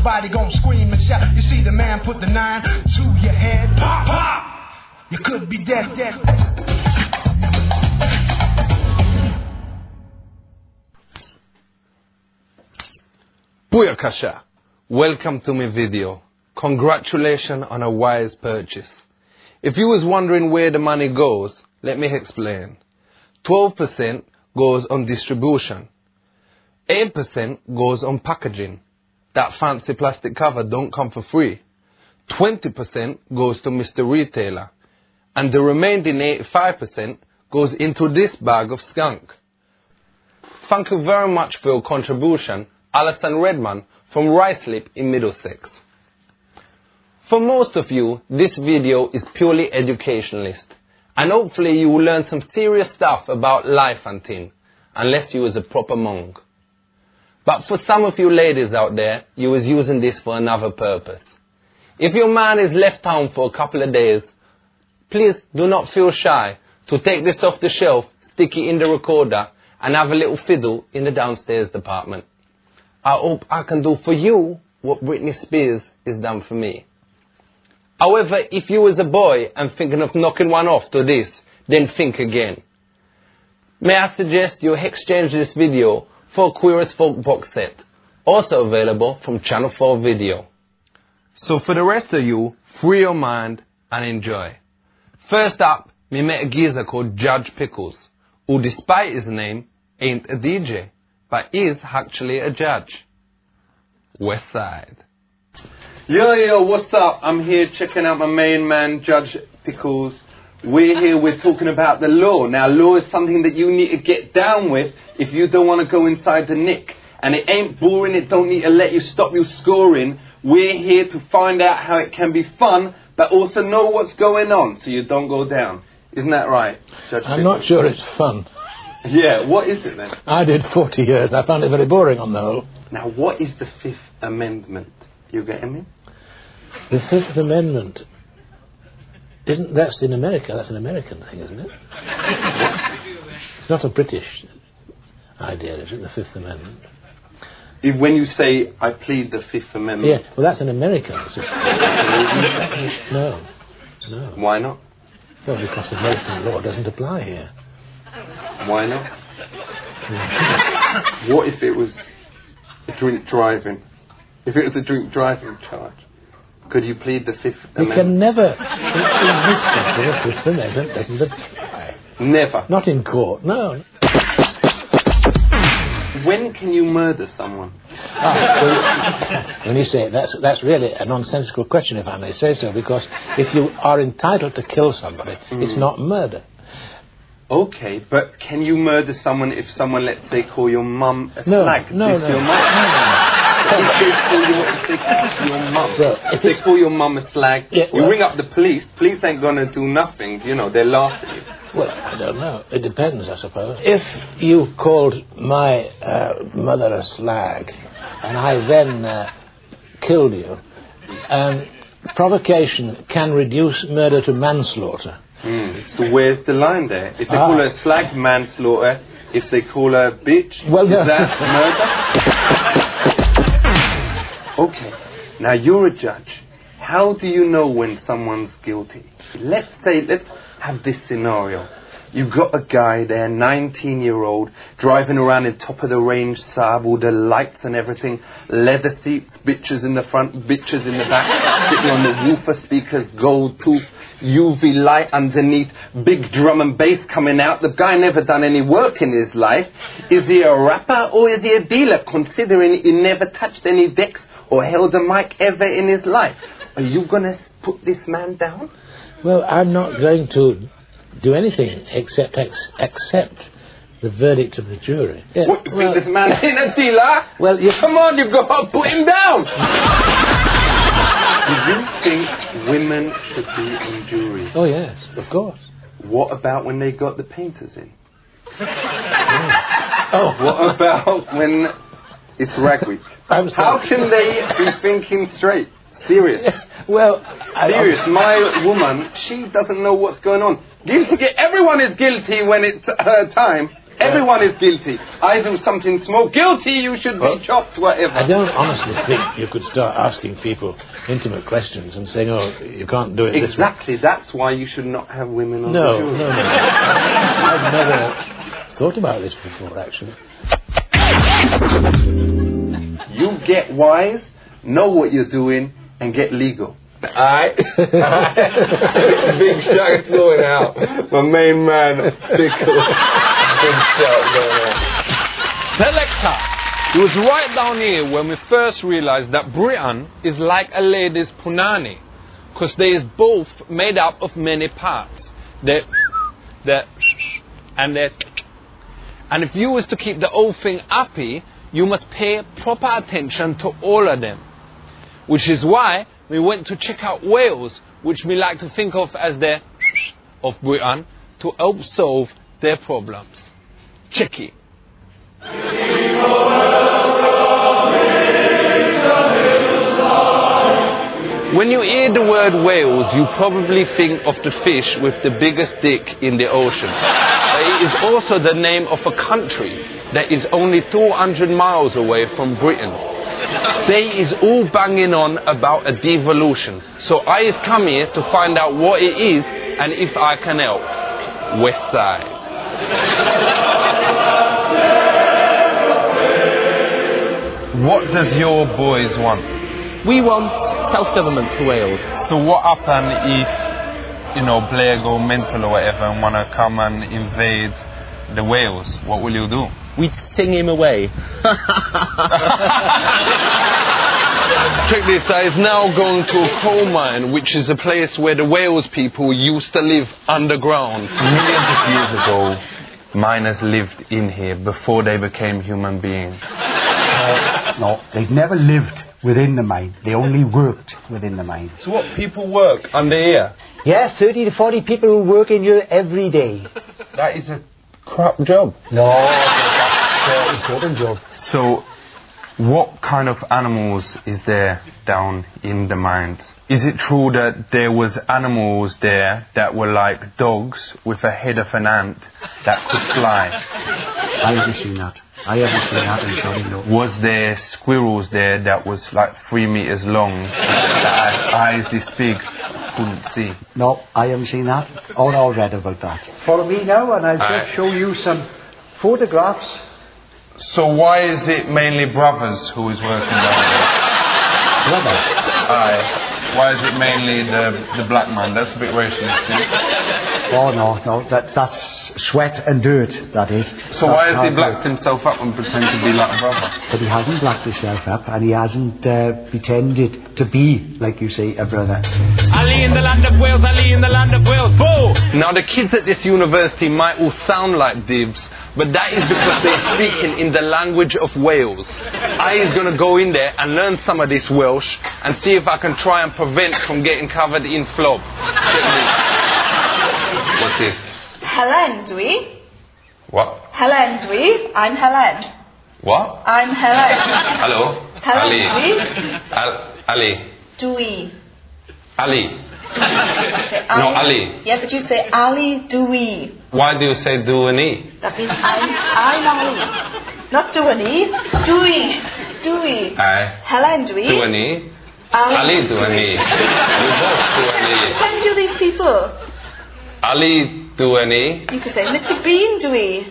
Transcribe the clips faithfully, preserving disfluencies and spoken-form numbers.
Everybody gon' scream and shout. You see the man put the nine to your head. Pop, pop. You could be dead, dead. Booyakasha! Welcome to my video. Congratulations on a wise purchase. If you was wondering where the money goes, let me explain. twelve percent goes on distribution. eight percent goes on packaging. That fancy plastic cover don't come for free. twenty percent goes to Mister Retailer. And the remaining eighty-five percent goes into this bag of skunk. Thank you very much for your contribution, Alison Redman from Ruislip in Middlesex. For most of you, this video is purely educationalist. And hopefully you will learn some serious stuff about life and things, unless you was a proper monk. But for some of you ladies out there, you was using this for another purpose. If your man is left home for a couple of days, please do not feel shy to take this off the shelf, stick it in the recorder, and have a little fiddle in the downstairs department. I hope I can do for you what Britney Spears has done for me. However, if you was a boy and thinking of knocking one off to this, then think again. May I suggest you exchange this video for a Queer as Folk box set, also available from Channel four Video. So for the rest of you, free your mind and enjoy. First up, we met a geezer called Judge Pickles, who despite his name, ain't a D J, but is actually a judge. West Side. Yo, yo, what's up? I'm here checking out my main man, Judge Pickles. We're here, we're talking about the law. Now, law is something that you need to get down with if you don't want to go inside the nick. And it ain't boring, it don't need to let you stop you scoring. We're here to find out how it can be fun, but also know what's going on so you don't go down. Isn't that right, Judge I'm Pickles? not sure it's fun. Yeah, what is it then? I did forty years. I found it very boring on the whole. Now, what is the Fifth Amendment? You getting me? The Fifth Amendment. Isn't that's in America? That's an American thing, isn't it? It's not a British idea, is it? The Fifth Amendment. If, when you say, I plead the Fifth Amendment... Yeah, well, that's an American system. No, no. Why not? Well, because American law doesn't apply here. Why not? What if it was a drink driving? If it was a drink driving charge, could you plead the Fifth You Amendment? can never, in this country, the Fifth Amendment doesn't apply. Never? Not in court, no. When can you murder someone? Ah, well, when you say it, that's, that's really a nonsensical question, if I may say so, because if you are entitled to kill somebody, mm. it's not murder. Okay, but can you murder someone if someone, let's say, call your mum a no, slag? No, Diss no, your no, mum? no, no. If they call your, if they call your mum, Well, if they call your mum a slag, yeah, well, you ring up the police, police ain't gonna do nothing, you know, they'll laugh at you. Well, I don't know. It depends, I suppose. If you called my uh, mother a slag, and I then uh, killed you, um, provocation can reduce murder to manslaughter. Mm. So where's the line there? If they ah. call her a slag, manslaughter. If they call her a bitch, well, is no. that murder? Okay. Now you're a judge. How do you know when someone's guilty? Let's say, let's have this scenario. You've got a guy there, nineteen-year-old, driving around in top-of-the-range Saab, all the lights and everything, leather seats, bitches in the front, bitches in the back, sitting on the woofer speakers, gold tooth, U V light underneath, big drum and bass coming out. The guy never done any work in his life. Is he a rapper or is he a dealer, considering he never touched any decks or held a mic ever in his life? Are you going to put this man down? Well, I'm not going to do anything except ex- accept the verdict of the jury. Yeah, what, you well, think this man ain't a dealer? Well, you... Come on, you've got to put him down! Do you think women should be in juries? Oh, yes, of course. What about when they got the painters in? Oh. oh. What about when it's rag week? I'm sorry. How can they be thinking straight? Serious. Well, I, Serious. My woman, she doesn't know what's going on. Guilty, everyone is guilty when it's her time. Everyone is guilty. I do something small. Guilty, you should be chopped, whatever. I don't honestly think you could start asking people intimate questions and saying, oh, you can't do it this way. Exactly, that's why you should not have women on No, the show. no, no. I've never thought about this before, actually. You get wise, know what you're doing, and get legal. Alright? Big shout going out. My main man, Pickle. Big shout going out. Selector. It was right down here when we first realized that Britain is like a lady's punani, because they is both made up of many parts. That, that, and that. And if you was to keep the whole thing happy, you must pay proper attention to all of them. Which is why we went to check out Wales, which we like to think of as the of Britain, to help solve their problems. Check it. When you hear the word Wales, you probably think of the fish with the biggest dick in the ocean. But it is also the name of a country that is only two hundred miles away from Britain. They is all banging on about a devolution. So I is come here to find out what it is and if I can help. West Side. What does your boys want? We want self-government for Wales. So what happen if, you know, Blair go mental or whatever and want to come and invade the Wales? What will you do? We'd sing him away. Check this, I is now going to a coal mine, which is a place where the Wales people used to live underground. Millions of years ago, miners lived in here before they became human beings. Uh, no, they've never lived within the mine. They only worked within the mine. So what, people work under here? Yeah, thirty to forty people who work in here every day. That is a crap job. No, that's an important job. So, what kind of animals is there down in the mines? Is it true that there was animals there that were like dogs with a head of an ant that could fly? I haven't seen that. I haven't seen that, I'm sorry, no. Was there squirrels there that was like three meters long that had eyes this big, couldn't see? No, I haven't seen that. Or I read about that. Follow me now and I'll Aye. just show you some photographs. So why is it mainly brothers who is working down there? Brothers? Aye. Why is it mainly the, the black man? That's a bit racist, yeah? Oh no, no, that, that's sweat and dirt, that is. So That's why has he hard blacked work. himself up and pretend to be like a brother? But he hasn't blacked himself up and he hasn't uh, pretended to be, like you say, a brother. Ali in the land of Wales, Ali in the land of Wales, boo! Now the kids at this university might all sound like dibs, but that is because they're speaking in the language of Wales. I is going to go in there and learn some of this Welsh and see if I can try and prevent from getting covered in flop. What's this? Helen, dwi. What? Helen, dwi. I'm Helen. What? I'm Helen. Hello? Helen, Ali. dwi. Al- Ali. Dwi. Ali. Say No, Ali. Ali. Yeah, but you say Ali, dwi. Why do you say do and e? That means I'm, I'm Ali. Not do an e. Dwi. Dwi. Aye. Helen, dwi. Do and e? Ali do and e. We both do and e. Send you these people. Ali do and e. You could say Mister Bean, dwi.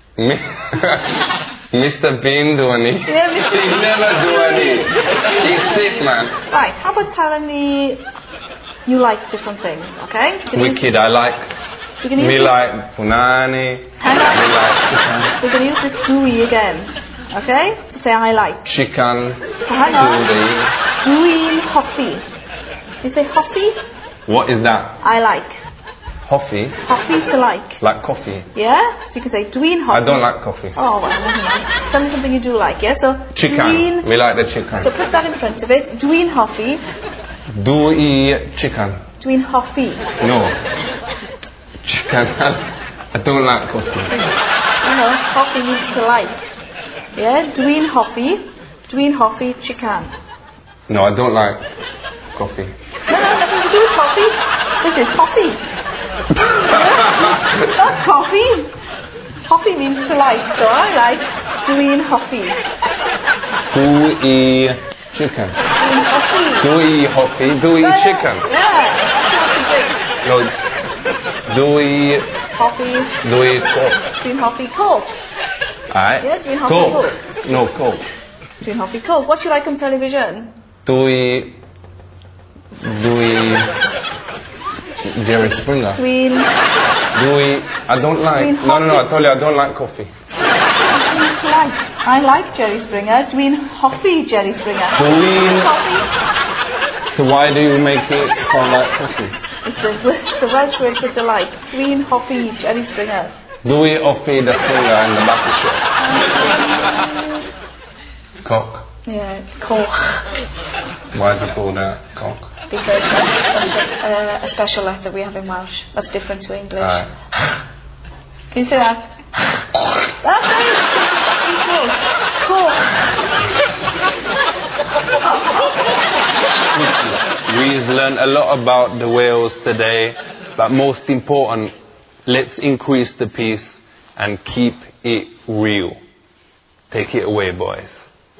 Mister Bean do and e. Yeah, Mister He never do and e. He's sick, man. Right, how about telling me you like different things, okay? You can use- Wicked, I like. you can use Me this- like punani. Hang on. Me like We're going to use this dwi again, okay? To say I like. chicken. Hang on. Duri. Green coffee. You say coffee? What is that? I like. Coffee? Coffee to like. Like coffee. Yeah? So you can say Dween coffee. I don't like coffee. Oh, well, never mind. Tell me something you do like, yeah? So Chicken. Dween, Me like the so chicken. put that in front of it. Dween coffee. Do eat chicken? Dween coffee. No. Chicken. I don't like coffee. You know, coffee means to like. Yeah? Dween coffee. Dween coffee chicken. No, I don't like coffee. No, no, nothing to do with coffee. This is coffee. Not coffee. Hoppy means to like, so I like Dwi'n hoffi. Dwi chicken. Dwi'n hoffi. Dwi hoffi. Dwi chicken. Yeah, No. Dwi. hoffi. Dwi coke. Dwi'n hoffi Coke. Alright. Yeah, dwi'n hoffi Coke. Coke. No coke. Dwi'n hoffi Coke. What do you like on television? Dwi. Dwi. Jerry Springer. Dwi'n... Dwi. I don't like. Dwi'n No, no, no. I hoffi. told you I don't like coffee. Dwi'n to like. I like Jerry Springer. Dwi'n hoffi Jerry Springer. Dwi'n- hoffi. So why do you make it sound like coffee? It's a, it's a Welsh word for delight. Dwi'n hoffi Jerry Springer. Dwi hoffi the Springer in the back of the shop. Cock. Yeah, Coke. Why do you call that cock? Because that's a, uh, a special letter we have in Welsh. That's different to English. Alright. Can you say that? That's it. Cool. We've learned a lot about the whales today, but most important, let's increase the peace and keep it real. Take it away, boys.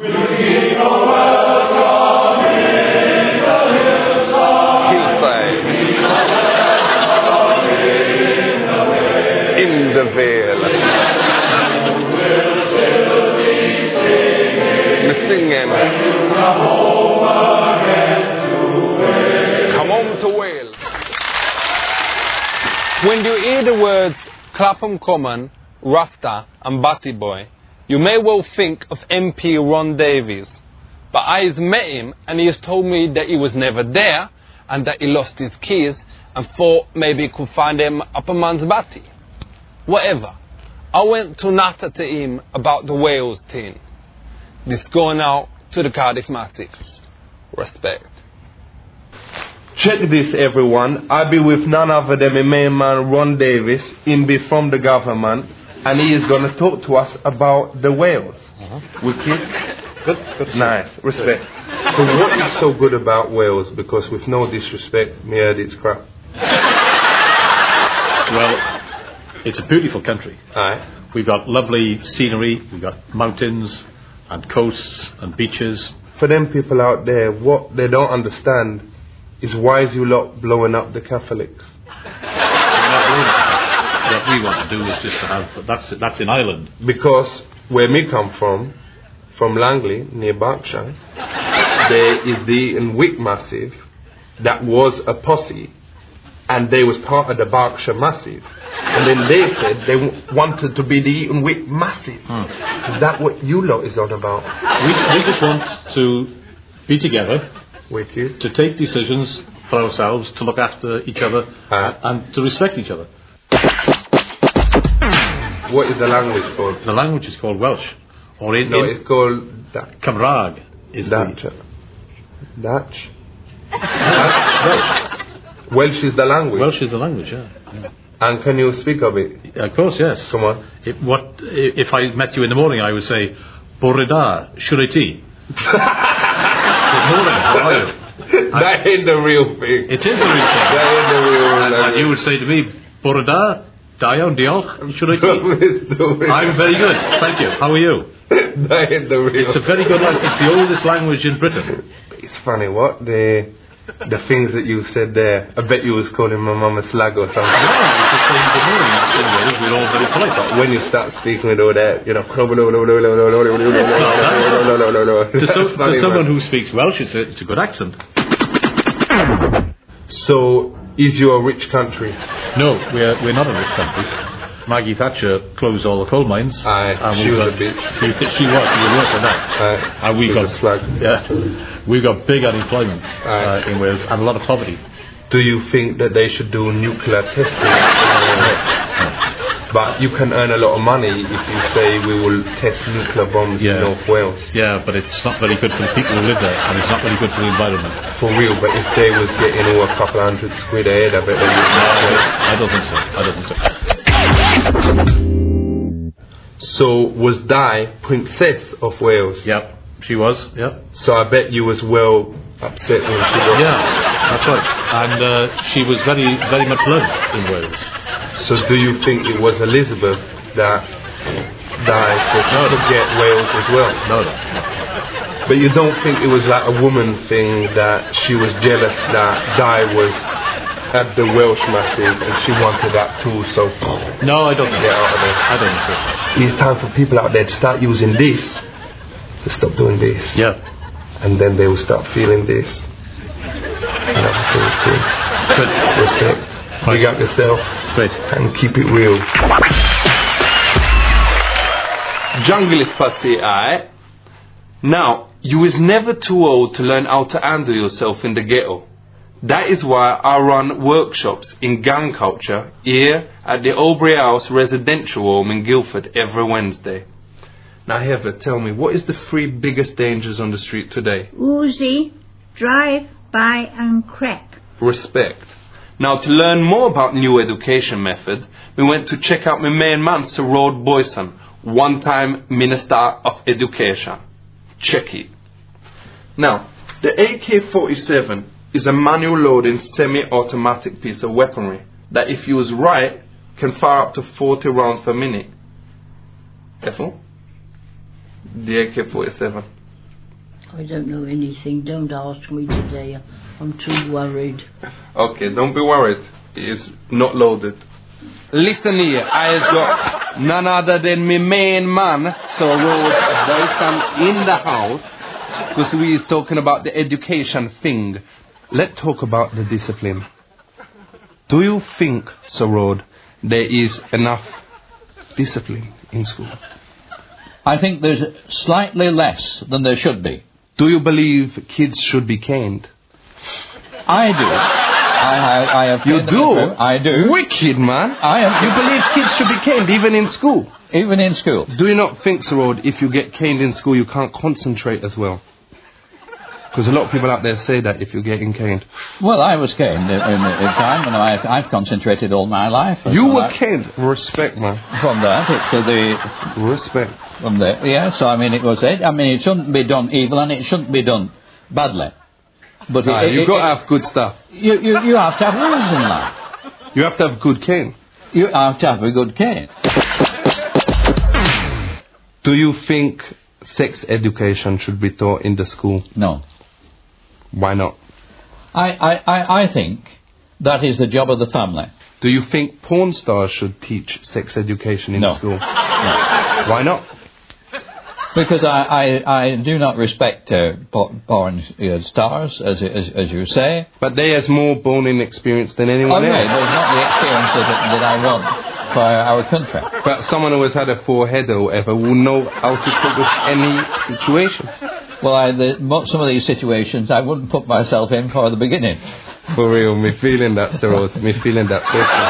Hillside. In the Vale. We're singing. Come home to Wales. When you hear the words Clapham Common, Rasta and Batty Boy, you may well think of M P Ron Davies. But I has met him and he has told me that he was never there and that he lost his keys and thought maybe he could find them up a man's batty. Whatever. I went to natter to him about the Wales thing. This going out to the Cardiff Matics. Respect. Check this, everyone. I be with none other than my main man Ron Davis, in be from the government, and he is going to talk to us about the whales. Uh-huh. Wicked? Good, good. Nice, respect. So what is so good about Wales? Because with no disrespect, me heard it's crap. Well, it's a beautiful country. Aye. We've got lovely scenery, we've got mountains and coasts and beaches. For them people out there, what they don't understand is why is you lot blowing up the Catholics? What we want to do is just to have, that's that's in Ireland. Because where me come from, from Langley, near Berkshire, there is the Eton Wick Massive that was a posse, and they was part of the Berkshire Massive. And then they said they w- wanted to be the Eton Wick Massive. Hmm. Is that what you lot is on about? We, we just want to be together, Wicked. to take decisions for ourselves, to look after each other, Aye. and to respect each other. What is the language called? The language is called Welsh. Or in, No, in it's called Dutch. Cymraeg is Dutch. the... Dutch. Dutch. Welsh is the language. Welsh is the language, yeah. yeah. And can you speak of it? Of course, yes. Come on. If, what, if I met you in the morning, I would say, Bore da, shuriti. Good morning, how are you? That ain't the real thing. It is the real thing. That ain't the real And, language. and you would say to me, Bore da, da iawn, diolch, shuriti. I'm very good, thank you. How are you? That ain't the real. It's a very good language. It's the oldest language in Britain. It's funny, what? The the things that you said there, I bet you was calling my mum a slag or something. No, it's just saying good morning. In Wales, we're all very polite. But when you start speaking with all that, you know, It's not that. To, so, to someone who speaks Welsh, it's a, it's a good accent. So, is you a rich country? No, we're we're not a rich country. Maggie Thatcher closed all the coal mines. Aye, and she we've was got- a bitch. She, she was. She was worse than that. Aye, And we've she got was a slag. yeah, we've got big unemployment Aye. uh, in Wales and a lot of poverty. Do you think that they should do nuclear testing? But you can earn a lot of money if you say we will test nuclear bombs Yeah. in North Wales. Yeah, but it's not very good for the people who live there, and it's not very good for the environment. For real, but if they was getting all a couple hundred quid a head, I bet they would. I don't think so. I don't think so. So was Di Princess of Wales? Yeah, she was. Yeah, So I bet you was well upset when she got... yeah, that's right. And uh, she was very, very much loved in Wales. So do you think it was Elizabeth that die so she could get Wales as well. No, no. But you don't think it was like a woman thing that she was jealous that Di was at the Welsh Massive and she wanted that too, so No, I don't think get so. out of there. I don't think It's time for people out there to start using this, to stop doing this, so. Yeah. and then they will start feeling this. And that's the thing. Good. Respect. Big up yourself. Great. And keep it real. Jungle is pasti, aye. Now, you is never too old to learn how to handle yourself in the ghetto. That is why I run workshops in gang culture here at the Aubrey House residential home in Guildford every Wednesday. Now, Heather, tell me, what is the three biggest dangers on the street today? Uzi, drive, by and crack. Respect. Now, to learn more about new education method, we went to check out my main man, Sir Rod Boyson, one-time Minister of Education. Check it. Now, the A K forty-seven is a manual loading semi-automatic piece of weaponry that, if used right, can fire up to forty rounds per minute. Ethel? The A K forty-seven. I don't know anything. Don't ask me today. I'm too worried. Okay, don't be worried. It is not loaded. Listen here, I has got none other than my main man, Sir Rod Boyson, in the house, because we is talking about the education thing. Let's talk about the discipline. Do you think, Sir Rod, there is enough discipline in school? I think there's slightly less than there should be. Do you believe kids should be caned? I do. I, I, I have. You do? I do. Wicked, man. I am. You believe kids should be caned even in school? Even in school. Do you not think, Sir Rod, if you get caned in school, you can't concentrate as well? Because a lot of people out there say that if you're getting caned. Well, I was caned in, in, in time, and I've, I've concentrated all my life. You were I, caned. Respect, man. From that, it's uh, the... Respect. From there, yeah, so I mean, it was it. I mean, it shouldn't be done evil, and it shouldn't be done badly. But Ah, it, you've it, got it, to have good stuff. You, you, you have to have rules in life. You have to have good cane. You have to have a good cane. Do you think sex education should be taught in the school? No. Why not? I, I, I, I think that is the job of the family. Do you think porn stars should teach sex education in No. school? No. Why not? Because I, I, I do not respect uh, porn uh, stars, as, as as you say. But they has more boning experience than Oh, anyone yeah, else. but it's not the experience that, that I want for our country. But someone who has had a forehead or whatever will know how to cope with any situation. Well, I, the, mo- some of these situations I wouldn't put myself in for the beginning. For real, me feeling that, Sir Rod. Me feeling that,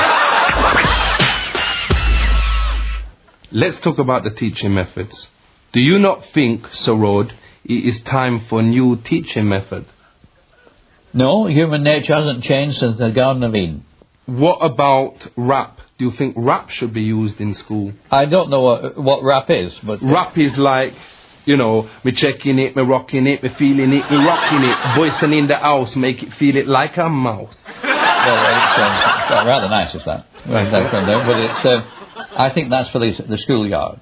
seriously. Let's talk about the teaching methods. Do you not think, Sir Rod, it is time for a new teaching method? No, human nature hasn't changed since the Garden of Eden. What about rap? Do you think rap should be used in school? I don't know what, what rap is, but... Rap is like, you know, me checking it, me rocking it, me feeling it, me rocking it, voicing in the house, make it feel it like a mouse. Well, it's, um, it's rather nice, is that? Right, that kind of, but it's... Uh, I think that's for the, the schoolyard.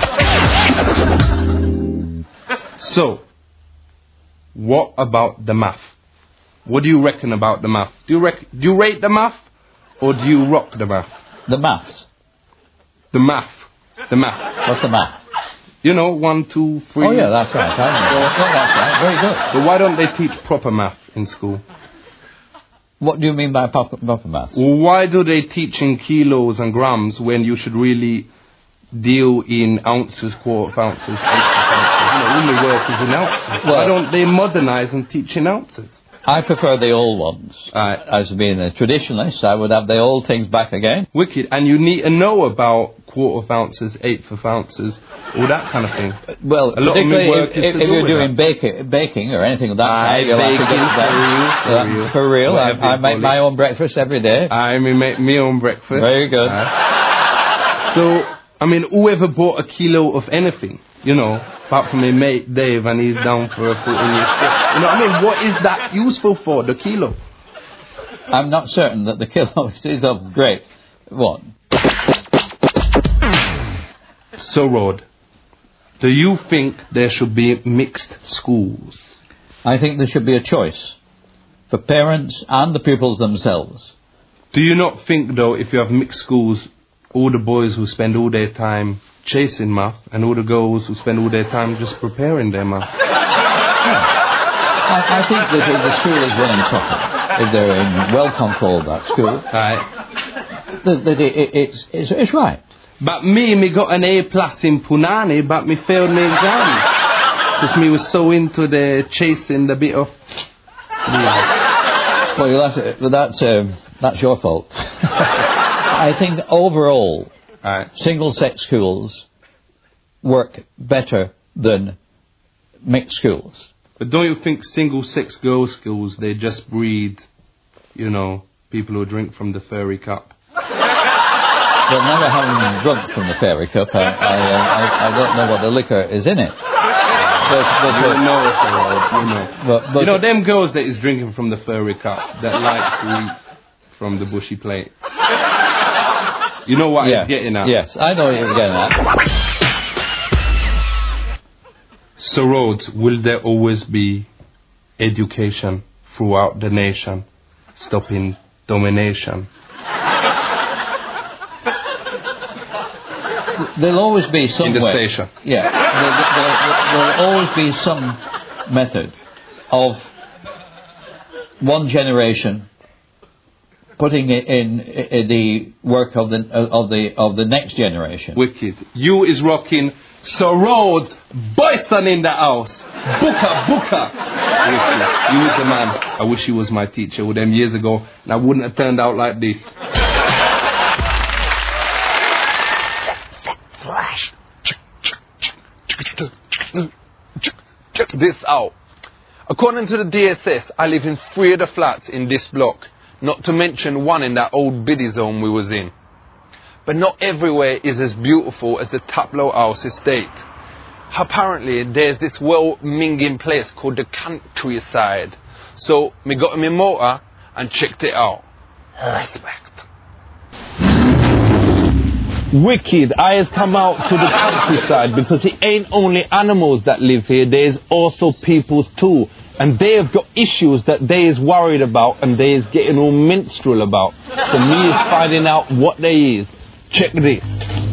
So, what about the math? What do you reckon about the math? Do you rec- do you rate the math, or do you rock the math? The maths. The math. The math. What's the math? You know, one, two, three. Oh, yeah, that's right. I know. Yeah, that's right. Very good. But why don't they teach proper math in school? What do you mean by proper, proper maths? Why do they teach in kilos and grams when you should really deal in ounces, quarter of ounces, eighth of ounces? You know, only work is in ounces. Well, why don't they modernise and teach in ounces? I prefer the old ones. Right. As being a traditionalist, I would have the old things back again. Wicked. And you need to know about quarter of ounces, eighth of ounces, all that kind of thing. Well, a lot of particularly me work if, is if, to if do you're with doing that. baking, baking or anything of that Aye, kind, you'll have to baking, get that. for real, for real. For real, I, Whatever I you make call my it. own breakfast every day. I me make me own breakfast. Very good. Aye. So, I mean, whoever bought a kilo of anything, you know, apart from my mate Dave, and he's down for a fourteen year strip. You know what I mean? What is that useful for, the kilo? I'm not certain that the kilo is of great one. So, Rod, do you think there should be mixed schools? I think there should be a choice for parents and the pupils themselves. Do you not think, though, if you have mixed schools, all the boys will spend all their time chasing math and all the girls will spend all their time just preparing their math? I, I think that if the school is running properly, if they're in well-controlled that school, right. that, that it, it, it's, it's, it's right. But me, me got an A plus in Punani, but me failed my exam. Because me was so into the chasing the bit of... Yeah. Well, you'll have to, but that's, um, that's your fault. I think overall, right. single-sex schools work better than mixed schools. But don't you think single-sex girls' schools, they just breed, you know, people who drink from the fairy cup? Well, never having drunk from the fairy cup, I, I, uh, I, I don't know what the liquor is in it. But, but, you but, know, you know. But, but, you know, them girls that is drinking from the fairy cup, that like to eat from the bushy plate. You know what yeah, I'm getting at? Yes, I know what you're getting at. So, Rhodes, will there always be education throughout the nation, stopping domination? There'll always be some in the way. station. Yeah, there, there, there, there'll always be some method of one generation putting it in, in the work of the of the of the next generation. Wicked. You is rocking. So Rhodes, Boyson in the house. Booker, Booker. Wicked. You is the man. I wish he was my teacher with them years ago, and I wouldn't have turned out like this. Flash. Check this out. According to the D S S, I live in three of the flats in this block, not to mention one in that old biddy zone we was in. But not everywhere is as beautiful as the Taplow House estate. Apparently, there's this well-minging place called the Countryside. So, me got in my motor and checked it out. Respect. Wicked, I has come out to the countryside because it ain't only animals that live here, there's also peoples too. And they have got issues that they is worried about and they is getting all minstrel about. So me is finding out what they is. Check this.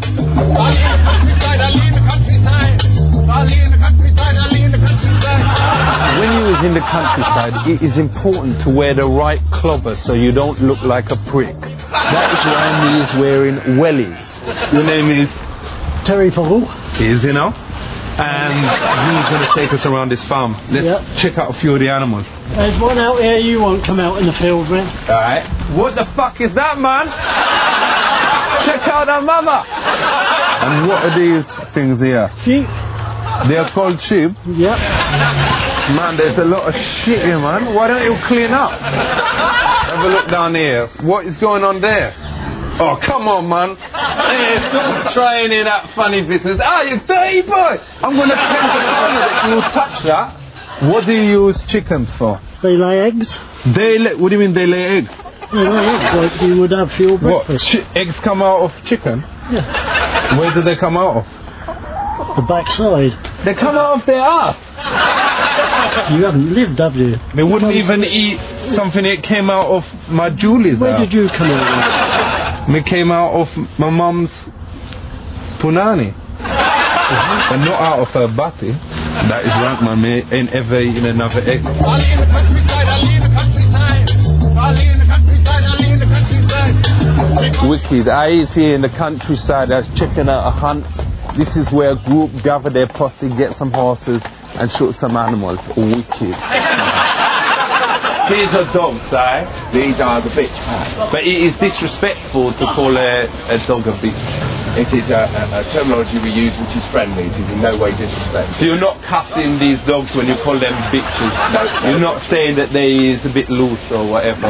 When you is in the countryside, it is important to wear the right clobber so you don't look like a prick. That is why me is wearing wellies. Your name is? Terry Paul. Is, you know? And he's going to take us around this farm. Let's yep. check out a few of the animals. There's one out here you won't come out in the field with. Alright. What the fuck is that, man? Check out that mama. And what are these things here? Sheep. They are called sheep? Yep. Man, there's a lot of shit here, man. Why don't you clean up? Have a look down here. What is going on there? Oh, come on, man. Hey, stop trying in that funny business. Ah, you dirty boy. I'm going to tell you that you touch that. What do you use chickens for? They lay eggs. They lay, what do you mean they lay eggs? They lay eggs like you would have for your breakfast. What? Chi- eggs come out of chicken? Yeah. Where do they come out of? The backside. They come out of their ass. You haven't lived, have you? They wouldn't even eat something that came out of my Julie's. Where out. did you come out of? Me came out of my mum's punani. Mm-hmm. And not out of her body. That is right, man. Me ain't ever eaten another egg. I'll in the countryside, I'll in the countryside. I'll in the countryside, I'll in the countryside. Wicked. I is here in the countryside. I was checking out a hunt. This is where a group gather their posse, get some horses and shoot some animals. Wicked. These are dogs, eh? These are the bitch pack. But it is disrespectful to call a, a dog a bitch. It is a, a, a terminology we use which is friendly. It is in no way disrespectful. So you're not cussing these dogs when you call them bitches? No. You're no. not saying that they is a bit loose or whatever?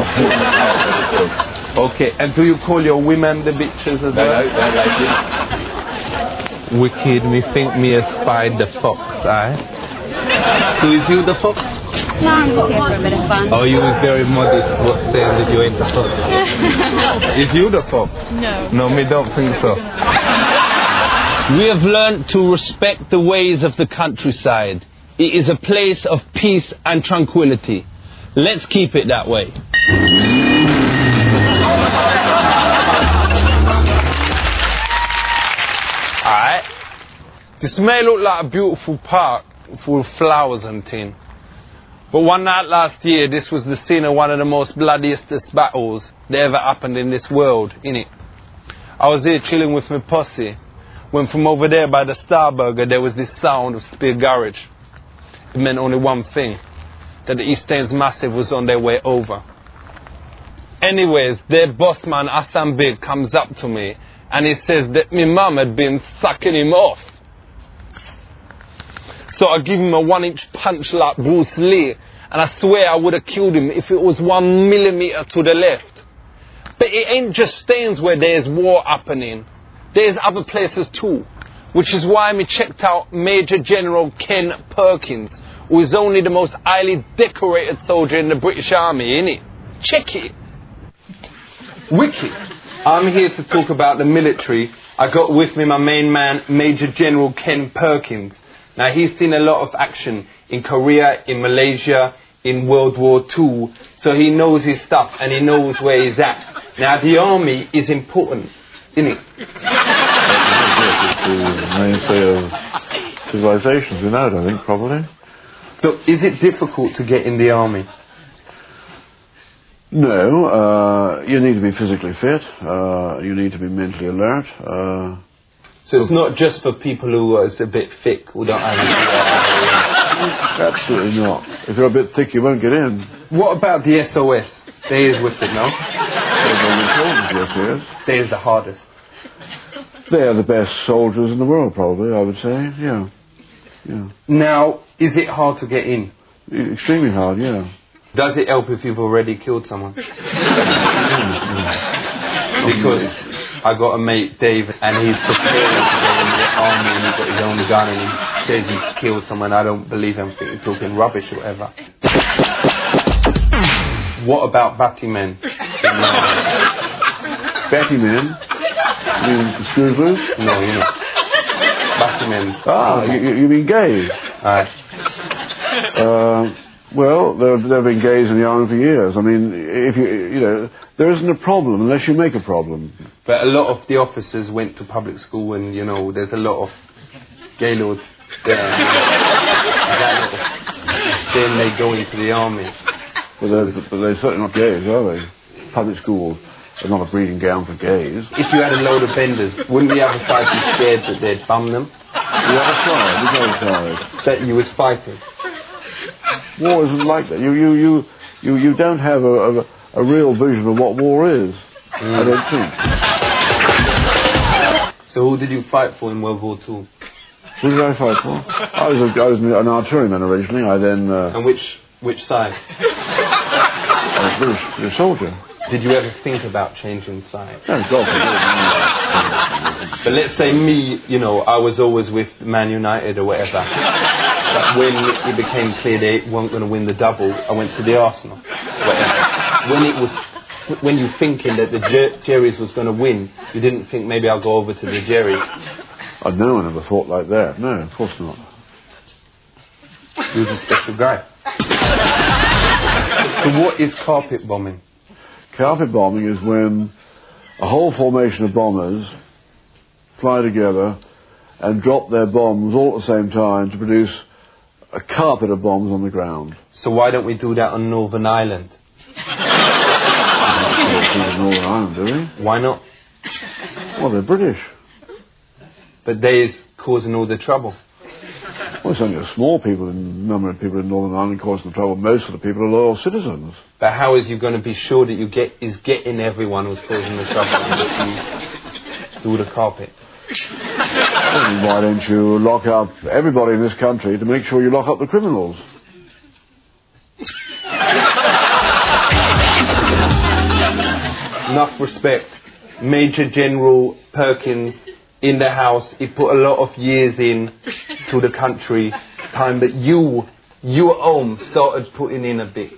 Okay, and do you call your women the bitches as no, well? No, no, no. Wicked, me think me a spied the fox, eh? So is you the fox? No, I'm just here for a bit of fun. Oh, you was very modest, what saying that you ain't the fox? Is you the fox? No. No, me don't think so. We have learned to respect the ways of the countryside. It is a place of peace and tranquility. Let's keep it that way. Alright. This may look like a beautiful park full of flowers and things. But one night last year, this was the scene of one of the most bloodiest battles that ever happened in this world, innit? I was here chilling with my posse, when from over there by the Starburger there was this sound of Spear Garage. It meant only one thing, that the East Staines Massive was on their way over. Anyways, their boss man Hassan Big comes up to me and he says that my mum had been sucking him off. So I give him a one inch punch like Bruce Lee, and I swear I would have killed him if it was one millimeter to the left. But it ain't just Staines where there's war happening. There's other places too, which is why I checked out Major General Ken Perkins, who is only the most highly decorated soldier in the British Army, innit? Check it. Wiki. I'm here to talk about the military. I got with me my main man, Major General Ken Perkins. Now, he's seen a lot of action in Korea, in Malaysia, in World War Two, so he knows his stuff and he knows where he's at. Now, the army is important, isn't it? It's the mainstay of civilizations, we know it, I think, probably. So, is it difficult to get in the army? No, uh, you need to be physically fit, uh, you need to be mentally alert. Uh, so it's not just for people who are a bit thick, who don't have any... Absolutely not. If you're a bit thick, you won't get in. What about the S O S? They is with it, no? Yes, they is the hardest. They are the best soldiers in the world, probably, I would say, yeah. yeah. Now, is it hard to get in? Extremely hard, yeah. Does it help if you've already killed someone? Because I got a mate, Dave, and he's preparing to go in the army and he's got his own gun and he says he's killed someone. I don't believe him, he's talking rubbish or whatever. What about batty men? Batty men? You mean schoolboys? No, you know. Batty men. Ah, you, you mean gays? Aye. Uh... Well, there, there have been gays in the army for years. I mean, if you, you know, there isn't a problem unless you make a problem. But a lot of the officers went to public school and, you know, there's a lot of gay lords there. Then they go into the army. But they're, but they're certainly not gays, are they? Public schools are not a breeding ground for gays. If you had a load of benders, wouldn't the other side be scared that they'd bum them? The other side? The other side? That you was fighting. War isn't like that. You, you, you, you, you don't have a, a, a real vision of what war is. Mm. I don't think. So who did you fight for in World War Two? Who did I fight for? I was, a, I was an artilleryman originally. I then. Uh, and which which side? I was a British, British soldier. Did you ever think about changing sides? No, God forbid. But let's say me, you know, I was always with Man United or whatever. But when it became clear they weren't going to win the double, I went to the Arsenal. Whatever. When it was, when you thinking that the Jer- Jerry's was going to win, you didn't think maybe I'll go over to the Jerry. Oh, no one ever thought like that. No, of course not. He was a special guy. So what is carpet bombing? Carpet bombing is when a whole formation of bombers fly together and drop their bombs all at the same time to produce a carpet of bombs on the ground. So why don't we do that on Northern Ireland? Northern Ireland, do we? Why not? Well, they're British. But they is causing all the trouble. Well, it's only a small people in, number of people in Northern Ireland causing the trouble. Most of the people are loyal citizens. But how is you going to be sure that you get is getting everyone who's causing the trouble and you do the carpet? Well, why don't you lock up everybody in this country to make sure you lock up the criminals? Enough respect. Major General Perkins in the house. He put a lot of years in to the country. Time that you, you at home, started putting in a bit.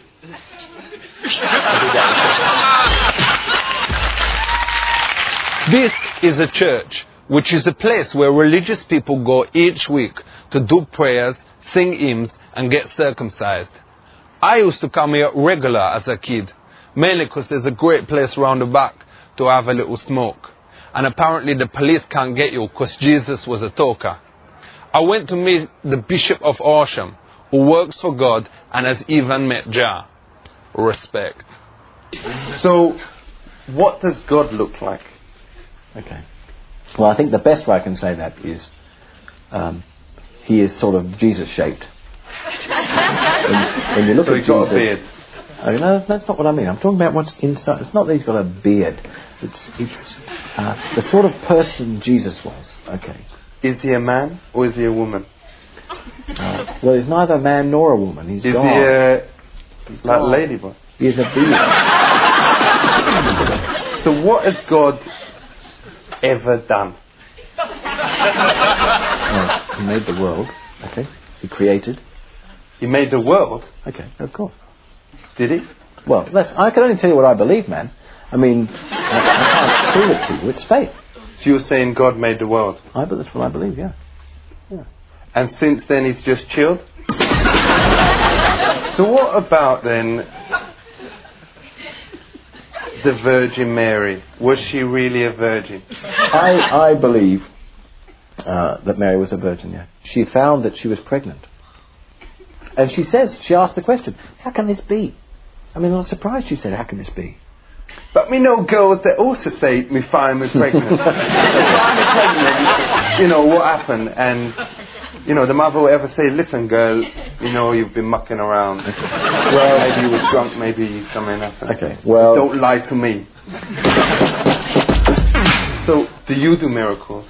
This is a church which is a place where religious people go each week to do prayers, sing hymns, and get circumcised. I used to come here regular as a kid, mainly because there's a great place round the back to have a little smoke. And apparently the police can't get you because Jesus was a talker. I went to meet the Bishop of Horsham, who works for God and has even met Jah. Respect. So, what does God look like? Okay. Well, I think the best way I can say that is um, he is sort of Jesus-shaped. when, when you look so at he's got Jesus, a beard. Oh, no, that's not what I mean. I'm talking about what's inside. It's not that he's got a beard. It's it's uh, the sort of person Jesus was. Okay. Is he a man or is he a woman? Uh, well, he's neither a man nor a woman. He's is God. he a he's like God. ladybug? He is a beard. So what has God ever done? Well, he made the world. Okay. He created. He made the world. Okay. Of course. Did he? Well, that's, I can only tell you what I believe, man. I mean, I, I can't prove it to you. It's faith. So you're saying God made the world? I, but that's what I believe, yeah. yeah. And since then he's just chilled? So what about then the Virgin Mary? Was she really a virgin? I, I believe uh, that Mary was a virgin, yeah. She found that she was pregnant. And she says, she asked the question, how can this be? I mean, I'm surprised she said, how can this be? But we know girls that also say, me find me pregnant. me find me pregnant, you know, what happened? And, you know, the mother will ever say, listen girl, you know, you've been mucking around. Okay. Well, maybe you were drunk, maybe something happened. Okay, well... Don't lie to me. So, do you do miracles?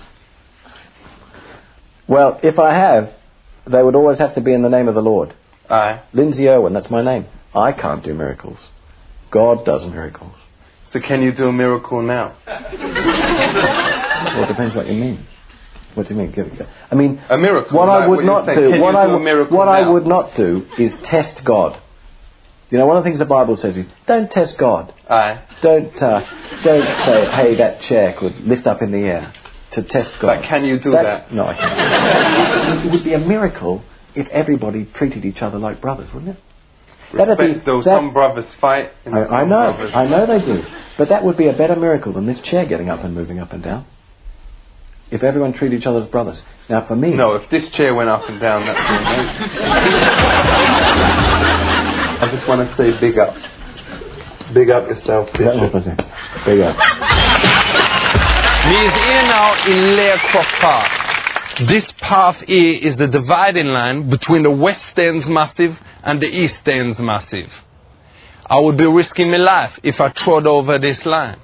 Well, if I have, they would always have to be in the name of the Lord. Aye. Lindsay Irwin, that's my name. I can't do miracles. God does miracles. So can you do a miracle now? Well, it depends what you mean. What do you mean? I mean, a miracle. What like I would what not do. Can what, I, do what now? I would not do is test God. You know, one of the things the Bible says is, don't test God. Aye. Don't uh, don't say, hey, that chair could lift up in the air to test God. But can you do That's, that? No, I can't. It would be a miracle if everybody treated each other like brothers, wouldn't it? Respect, That'd be, though that, some brothers fight. I, I know, brothers. I know they do. But that would be a better miracle than this chair getting up and moving up and down. If everyone treated each other as brothers. Now for me... No, if this chair went up and down, that's amazing. I just want to say big up. Big up yourself, Bishop. Big up. He is here now in Laycroft Park. This path here is the dividing line between the West End's Massive and the East End's Massive. I would be risking my life if I trod over this line.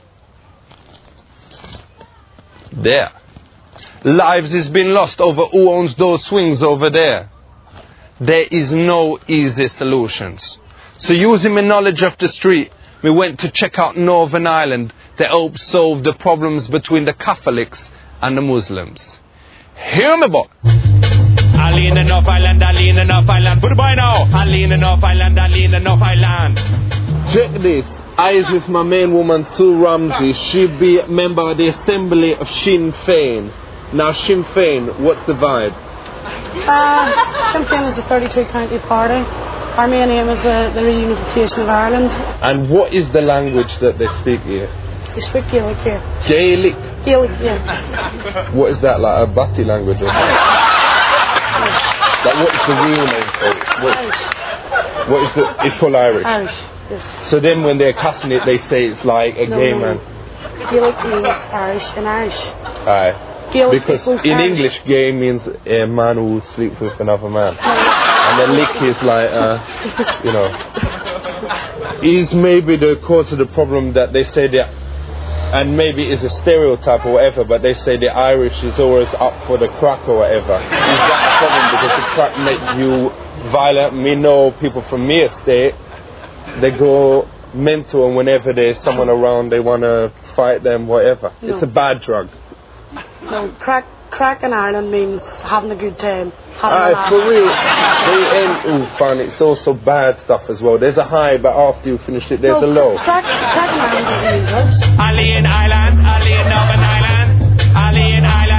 There. Lives is being lost over who owns those swings over there. There is no easy solutions. So using my knowledge of the street, we went to check out Northern Ireland to help solve the problems between the Catholics and the Muslims. Hear me, boy. I lean enough island, I lean enough island. Put the boy now. I lean enough island, I lean enough island. Check this. I is with my main woman, Sue Ramsey. She be a member of the Assembly of Sinn Féin. Now, Sinn Féin, what's the vibe? Uh, Sinn Féin is a thirty-two county party. Our main aim is uh, the reunification of Ireland. And what is the language that they speak here? We speak Gaelic here. Gaelic? Gaelic, yeah. What is that, like a Bati language or something? Like, what's the real name for it? What, Irish. What is the... It's called Irish? Irish, yes. So then when they're cussing it, they say it's like a no, gay no, man. No. Gaelic means Irish in Irish. Aye. Gaelic because in Irish. English, gay means a man who sleeps with another man. And then lick is like, uh, you know, is maybe the cause of the problem that they say that, and maybe it's a stereotype or whatever, but they say the Irish is always up for the crack or whatever. Is that a problem because the crack make you violent? Me know people from my estate, they go mental, and whenever there's someone around, they want to fight them, whatever. No. It's a bad drug. No, crack, crack in Ireland means having a good time. Aye, for real. They end, ooh, fun. It's also bad stuff as well. There's a high, but after you finish it, there's no, a low. Crack, crack in Ireland doesn't mean drugs. Ali in Ireland, Ali in Northern Ireland, Ali in Ireland.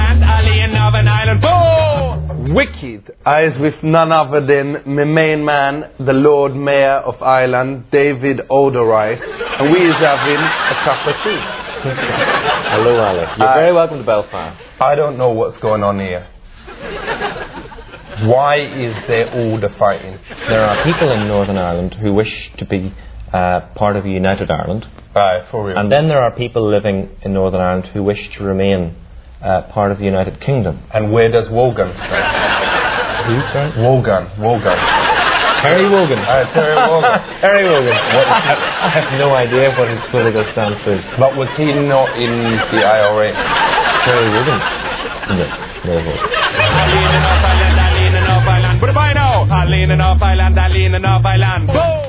Wicked. I is with none other than my main man, the Lord Mayor of Ireland, David Alderright, and we is having a cup of tea. Hello, Alex. You're Uh, very welcome to Belfast. I don't know what's going on here. Why is there all the fighting? There are people in Northern Ireland who wish to be uh, part of a united Ireland. Aye, for real. And then there are people living in Northern Ireland who wish to remain uh, part of the United Kingdom. And where does Wogan stand? Who, sorry? Wogan, Wogan. Terry Wogan. Uh, Terry Wogan. Terry Wogan. What is he? I have no idea what his political stance is. But was he not in the I R A? Terry Wogan? No, no vote. What do I know? I lean enough island, I lean enough island.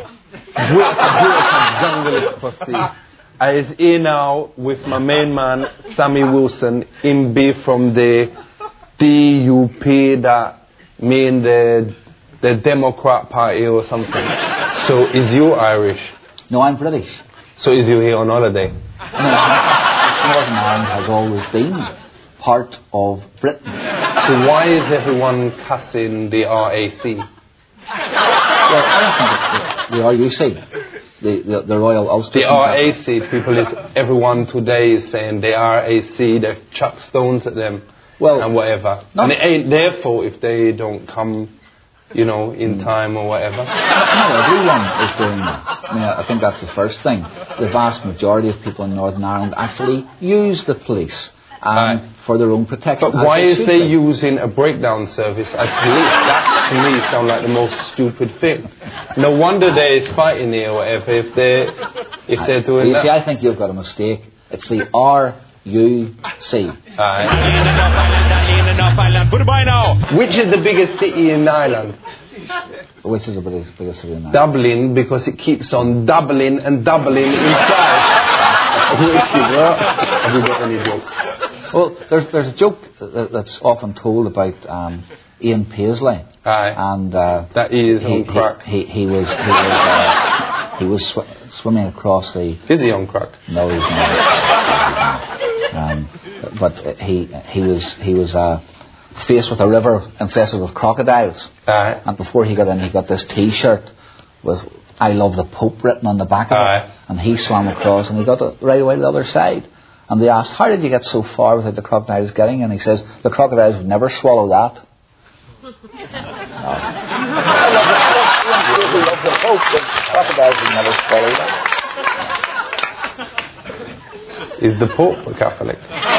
I is here now with my main man, Sammy Wilson, in B from the D U P, that mean the the Democrat Party or something. So is you Irish? No, I'm British. So is you here on holiday? No, Northern Ireland has always been part of Britain. So why is everyone cussing the R A C? Well, I don't think it's the, the R U C, the, the, the Royal Ulster. The R A C, people is, everyone today is saying the R A C, they chuck stones at them well, and whatever. No. And it ain't their fault if they don't come, you know, in mm. time or whatever. No, everyone is doing that. I mean, I think that's the first thing. The vast majority of people in Northern Ireland actually use the police. Um, for their own protection. But why is they be. using a breakdown service as police? That to me sounds like the most stupid thing. No wonder they're fighting here or whatever if they're, if they're doing you that. See, I think you've got a mistake. It's the R U C. Which is the biggest city in Ireland? Which is the biggest, biggest city in Ireland? Dublin, because it keeps on doubling and doubling in size. Have you got any jokes? Well, there's there's a joke that's often told about um, Ian Paisley. Aye. And uh, that he is he, on crack. He, he, he was he was uh, he was sw- swimming across the. Is he on crack? No, he's not. um, but he he was he was uh, faced with a river infested with crocodiles. Aye. And before he got in, he got this T-shirt with "I love the Pope" written on the back of Aye. it. And he swam across, and he got it right away to the other side. And they asked, how did you get so far without the crocodiles getting? And he says, the crocodiles would never swallow that. No. I love the Pope, but crocodiles would never swallow that. Is the Pope a Catholic?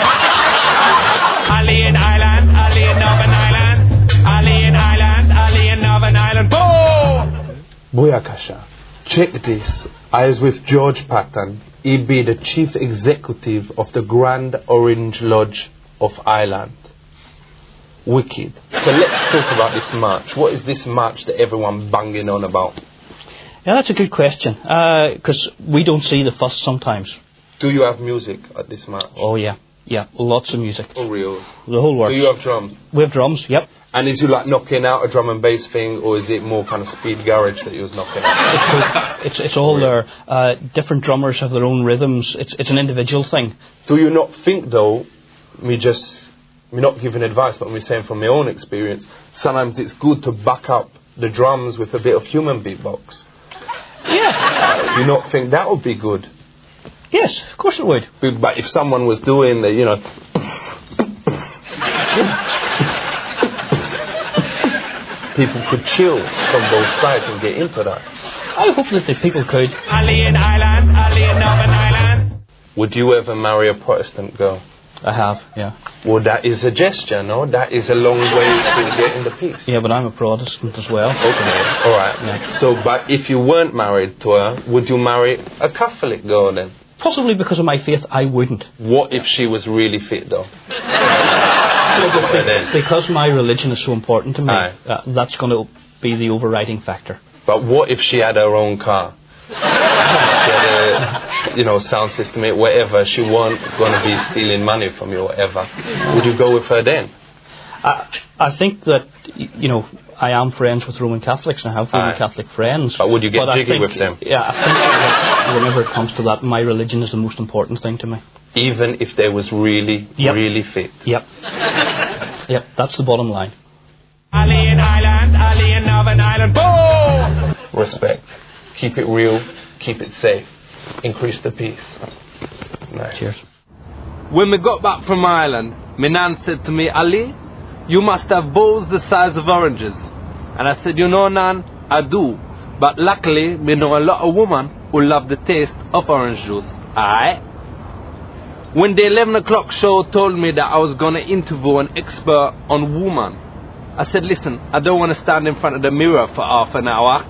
Ali in Ireland, Ali in Northern Ireland, Ali in Ireland, Ali in Northern Ireland. Boom! Booyakasha. Check this. I was with George Patton. He'd be the chief executive of the Grand Orange Lodge of Ireland. Wicked. So let's talk about this march. What is this march that everyone banging on about? Yeah, that's a good question. Because uh, we don't see the fuss sometimes. Do you have music at this march? Oh, yeah. Yeah, lots of music. For real? The whole works. Do you have drums? We have drums, yep. And is you like knocking out a drum and bass thing, or is it more kind of speed garage that you was knocking out? It's it's all there. Uh, different drummers have their own rhythms. It's it's an individual thing. Do you not think though, me just, me not giving advice, but me saying from my own experience, sometimes it's good to back up the drums with a bit of human beatbox? Yeah. Do you not think that would be good? Yes, of course it would. But if someone was doing the, you know... people could chill from both sides and get into that. I hope that the people could. Ali in Ireland, Ali in Northern Ireland. Would you ever marry a Protestant girl? I have, yeah. Well, that is a gesture, no? That is a long way to get in the peace. Yeah, but I'm a Protestant as well. Okay, all right. Yeah. So, but if you weren't married to her, would you marry a Catholic girl then? Possibly because of my faith, I wouldn't. What if she was really fit, though? Because my religion is so important to me, uh, that's going to be the overriding factor. But what if she had her own car? She had a, you know, sound system, whatever. She wasn't going to be stealing money from you, whatever. Would you go with her then? I, I think that, you know, I am friends with Roman Catholics and I have Roman Aye. Catholic friends. But would you get but jiggy think, with them? Yeah, I think that whenever it comes to that, my religion is the most important thing to me. Even if they was really, yep. really fit? Yep. Yep, that's the bottom line. Alien Island, Alien Northern Ireland, boom! Respect. Keep it real. Keep it safe. Increase the peace. Nice. Cheers. When we got back from Ireland, my nan said to me, Ali, you must have bowls the size of oranges. And I said, you know, Nan, I do. But luckily, me know a lot of women who love the taste of orange juice. Alright? When the eleven o'clock show told me that I was going to interview an expert on women, I said, listen, I don't want to stand in front of the mirror for half an hour.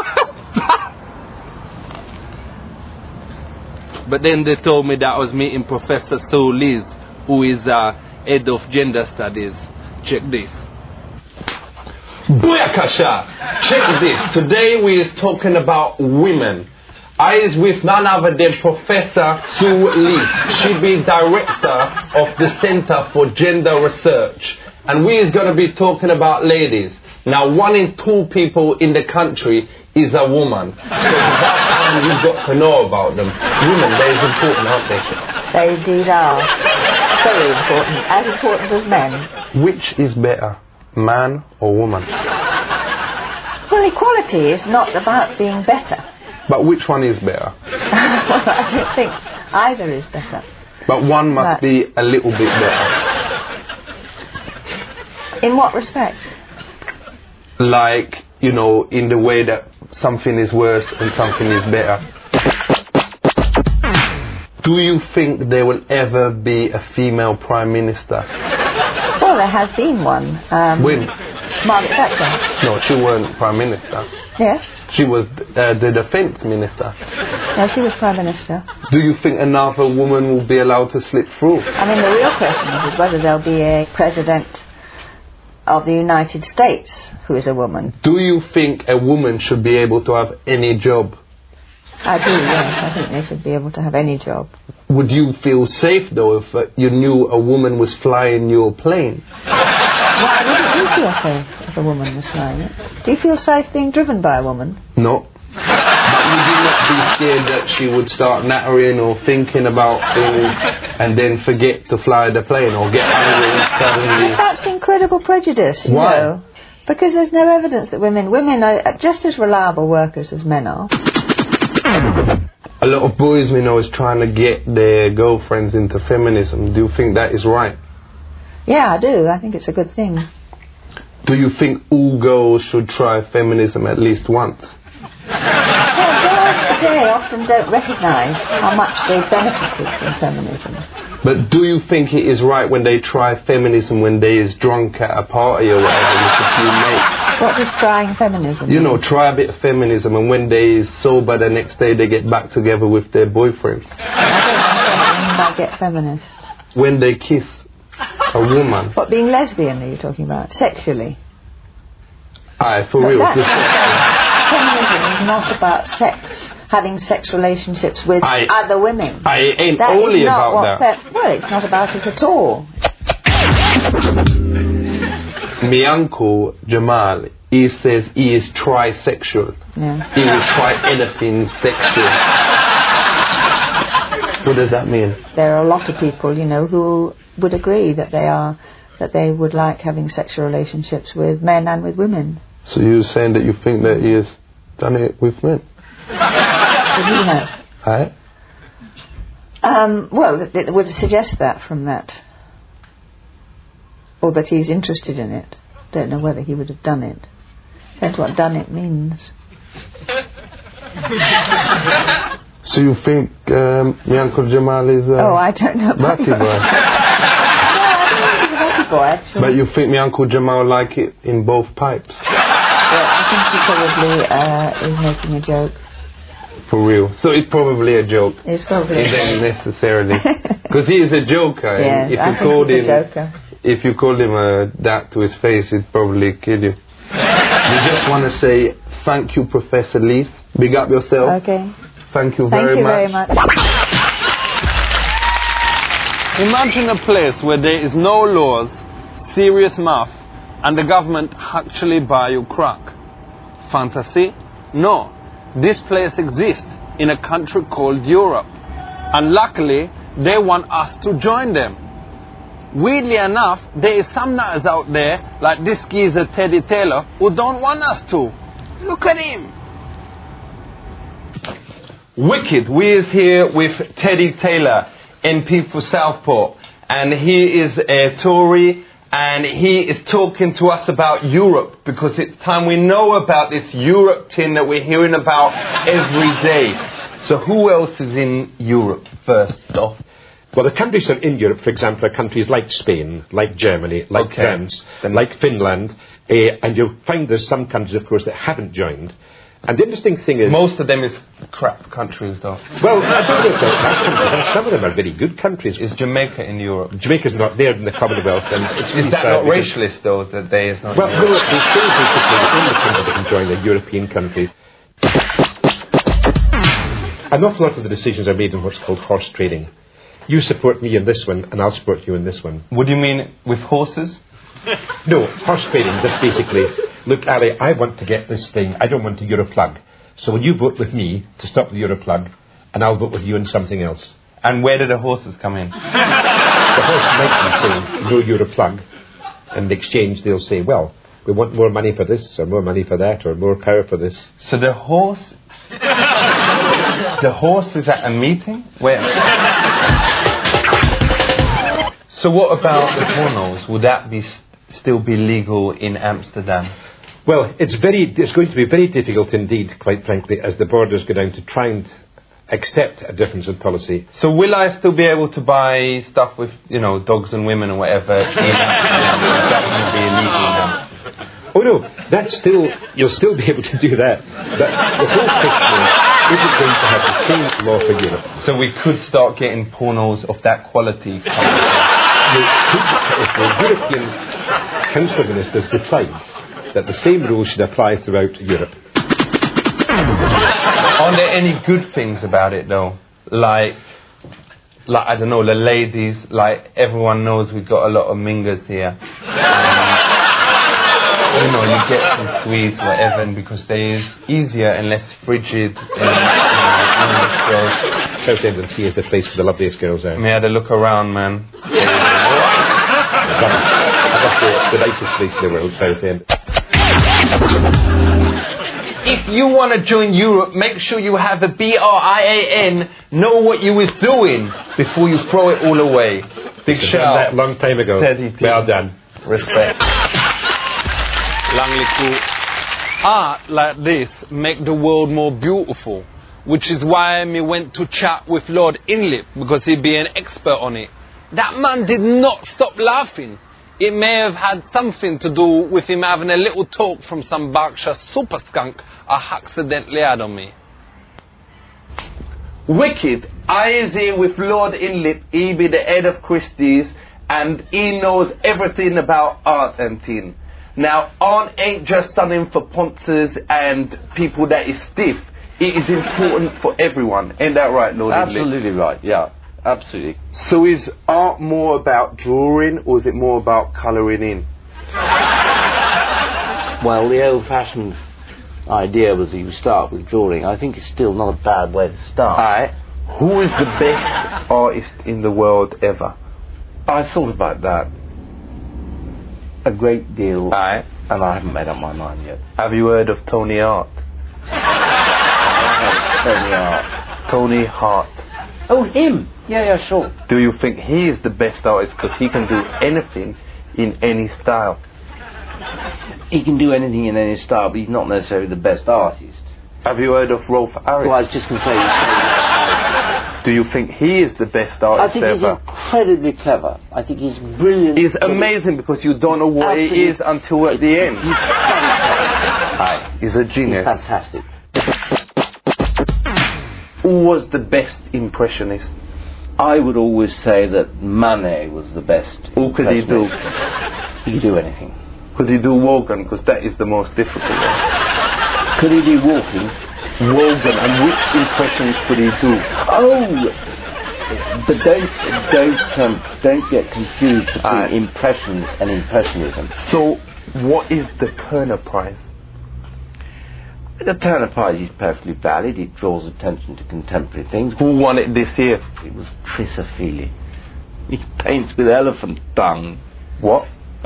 But then they told me that I was meeting Professor Sue Liz, who is uh, head of gender studies. Check this. Booyakasha! Check this. Today we is talking about women. I is with none other than Professor Sue Liz. She be director of the Center for Gender Research. And we is going to be talking about ladies. Now, one in two people in the country is a woman. So that time you've got to know about them. Women, they're important, aren't they? They indeed are. Very important. As important as men. Which is better, man or woman? Well, equality is not about being better. But which one is better? Well, I don't think either is better. But one must But be a little bit better. in what respect? Like, you know, in the way that something is worse and something is better. Do you think there will ever be a female prime minister? Well, there has been one. Um, When? Margaret Thatcher. No, she weren't prime minister. Yes. She was uh, the defence minister. No, she was prime minister. Do you think another woman will be allowed to slip through? I mean, the real question is, is whether there'll be a president of the United States who is a woman. Do you think a woman should be able to have any job? I do, yes. I think they should be able to have any job. Would you feel safe, though, if uh, you knew a woman was flying your plane? Why wouldn't you feel safe if a woman was flying it? Do you feel safe being driven by a woman? No. But would you not be scared that she would start nattering or thinking about things and then forget to fly the plane or get angry and suddenly... That's incredible prejudice, you Why? know. Because there's no evidence that women... Women are just as reliable workers as men are. A lot of boys we know is trying to get their girlfriends into feminism. Do you think that is right? Yeah, I do. I think it's a good thing. Do you think all girls should try feminism at least once? Well, girls today often don't recognise how much they benefited from feminism. But do you think it is right when they try feminism when they is drunk at a party or whatever with a few mates? What does trying feminism You mean? know, try a bit of feminism and when they is sober the next day they get back together with their boyfriends. I don't know what I get feminist. When they kiss a woman. What, being lesbian are you talking about? Sexually? Aye, for But real. that's Just- feminism is not about sex, having sex relationships with Aye. other women. Aye, it ain't That is only not about what that. fe- well, it's not about it at all. My uncle Jamal, he says he is trisexual. Yeah. He will try anything sexual. What does that mean? There are a lot of people, you know, who would agree that they are, that they would like having sexual relationships with men and with women. So you're saying that you think that he has done it with men? That he has. Aye? Um, well, it, it would suggest that from that. Or that he's interested in it. Don't know whether he would have done it. That's what done it means. So you think um, my uncle Jamal is uh, oh, I don't know about lucky boy? No, I don't think he's a lucky boy, actually. But you think my uncle Jamal like it in both pipes? Well, I think he probably uh, is making a joke. For real. So it's probably a joke. It's probably It a joke. ain't necessarily. Because he is a joker. Yes, and if I you think called he's him, a joker. If you called him uh, that to his face, he'd probably kill you. We just want to say thank you, Professor Lees. Big up yourself. Okay. Thank you Thank very you much. very much. Imagine a place where there is no laws, serious math, and the government actually buy you crack. Fantasy? No. This place exists in a country called Europe. And luckily, they want us to join them. Weirdly enough, there is some nutters out there, like this geezer Teddy Taylor, who don't want us to. Look at him. Wicked, we is here with Teddy Taylor, M P for Southport, and he is a Tory, and he is talking to us about Europe, because it's time we know about this Europe thing that we're hearing about every day. So who else is in Europe first off? Well, the countries that are in Europe, for example, are countries like Spain, like Germany, like Okay. France, and like Finland, uh, and you'll find there's some countries, of course, that haven't joined. And the interesting thing is... Most of them is crap countries, though. Well, I don't know if they're crap countries. Some of them are very good countries. Is Jamaica in Europe? Jamaica's not there in the Commonwealth, and it's really Is that sad not because- racialist, though, that they is not... Well, in no, Europe? they say basically the only countries that can join the European countries. An awful lot of the decisions are made in what's called horse trading. You support me in this one, and I'll support you in this one. What do you mean, with horses? No, horse trading, just basically, look, Ali, I want to get this thing, I don't want a Euro plug. So will you vote with me to stop the Euro plug, and I'll vote with you on something else. And where do the horses come in? The horse might be saying, no Euro plug, and in exchange they'll say, well, we want more money for this, or more money for that, or more power for this. So the horse... the horse is at a meeting? Where... So what about the pornos? Would that be st- still be legal in Amsterdam? Well, it's very, it's going to be very difficult indeed, quite frankly, as the borders go down to try and accept a difference in policy. So will I still be able to buy stuff with, you know, dogs and women or whatever in Amsterdam? Is that going to be illegal then? Oh no, that's still, you'll still be able to do that. But the whole picture isn't going to have the same law for Europe. So we could start getting pornos of that quality. If the European Council of Ministers decide that the same rules should apply throughout Europe. Are there any good things about it though? Like, like I don't know, the ladies, like everyone knows we've got a lot of mingers here. Um, you know, you get some Swedes, whatever, and because they is easier and less frigid. And, you know, Southend and Sea is the place where the loveliest girls are. me had a look around, man. That's the, it's the nicest place in the world, Southend. If you want to join Europe, make sure you have a B R I A N, know what you was doing before you throw it all away. Big It's shout done that long time ago. Teddy T. Well done. Respect. Langley cool. Art like this make the world more beautiful, which is why me went to chat with Lord Inlip, because he'd be an expert on it. That man did not stop laughing. It may have had something to do with him having a little talk from some Berkshire super skunk I accidentally had on me. Wicked, I is here with Lord Inlip. He be the head of Christie's, and he knows everything about art and thing. Now, art ain't just something for punters and people that is stiff. It is important for everyone. Ain't that right, Lord Inlip? Absolutely right, yeah. Absolutely. So is art more about drawing, or is it more about colouring in? Well, the old-fashioned idea was that you start with drawing. I think it's still not a bad way to start. Alright. Who is the best artist in the world ever? I thought about that a great deal, Alright. and I haven't made up my mind yet. Have you heard of Tony Hart? Tony Hart. Tony Hart. Oh, him! Yeah, yeah, sure. Do you think he is the best artist because he can do anything in any style? He can do anything in any style, but he's not necessarily the best artist. Have you heard of Rolf Harris? Well, I was just going to say... Do you think he is the best artist I think he's ever? incredibly clever. I think he's brilliant. He's amazing because you don't know what it Absolutely. is until at the end. You can't. Aye, he's a genius. He's fantastic. Who was the best impressionist? I would always say that Manet was the best. Who could he do? He could do anything. Could he do Wogan? Because that is the most difficult one. Could he do walking? Wogan, and which impressions could he do? Oh, but don't don't um, don't get confused between Aye. impressions and impressionism. So, what is the Turner Prize? The Turner Prize is perfectly valid. It draws attention to contemporary things. Who won it this year? It was Trisafili. He paints with elephant dung. What?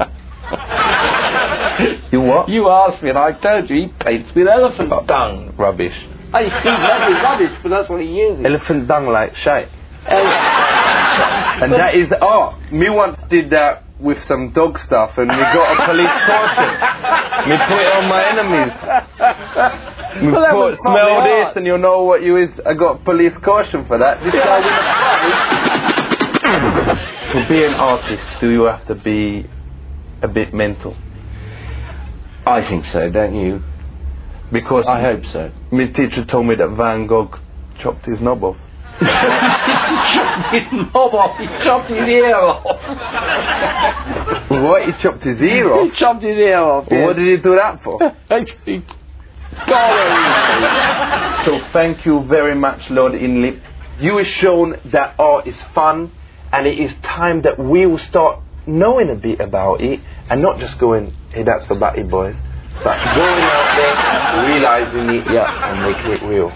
You what? You asked me and I told you he paints with elephant oh, dung. Rubbish. I see rubbish, rubbish, but that's what he uses. Elephant dung like shite. Ele- and that is art. Me once did that with some dog stuff and we got a police caution. Me put it on my enemies. Me well, put, smell this art. And you'll know what you is. I got police caution for that. This guy with a To be an artist, do you have to be a bit mental? I think so, don't you? Because I hope so. My teacher told me that Van Gogh chopped his knob off. He chopped his knob off. He chopped his ear off. What? He chopped his ear off? He chopped his ear off. Yes. What did he do that for? So thank you very much, Lord Inlip. You have shown that art is fun, and it is time that we will start knowing a bit about it, and not just going, hey, that's for Batty Boys, but going out there, realising it, yeah, and making it real.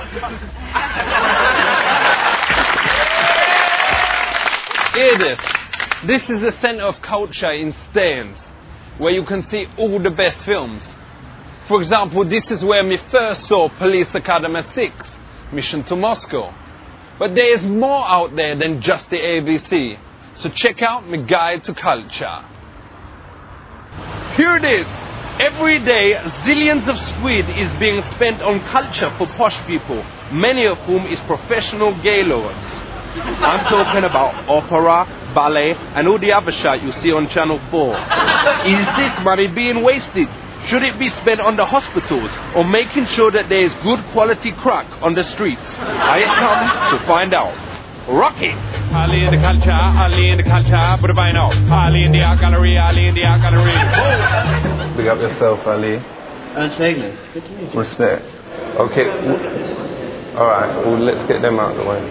Edith, this is the centre of culture in Staines, where you can see all the best films. For example, this is where we first saw Police Academy six, Mission to Moscow. But there is more out there than just the A B C, so check out my guide to culture. Here it is. Every day, zillions of squid is being spent on culture for posh people, many of whom is professional gaylords. I'm talking about opera, ballet, and all the other shit you see on Channel four. Is this money being wasted? Should it be spent on the hospitals or making sure that there is good quality crack on the streets? I come to find out. Rock it! Ali in the culture, Ali in the culture, put a vine out. Ali in the art gallery, Ali in the art gallery. Oh. Big up yourself, Ali. Ernst Wegeling. Good to meet you. Respect. Okay. W- Alright, well, let's get them out of the way.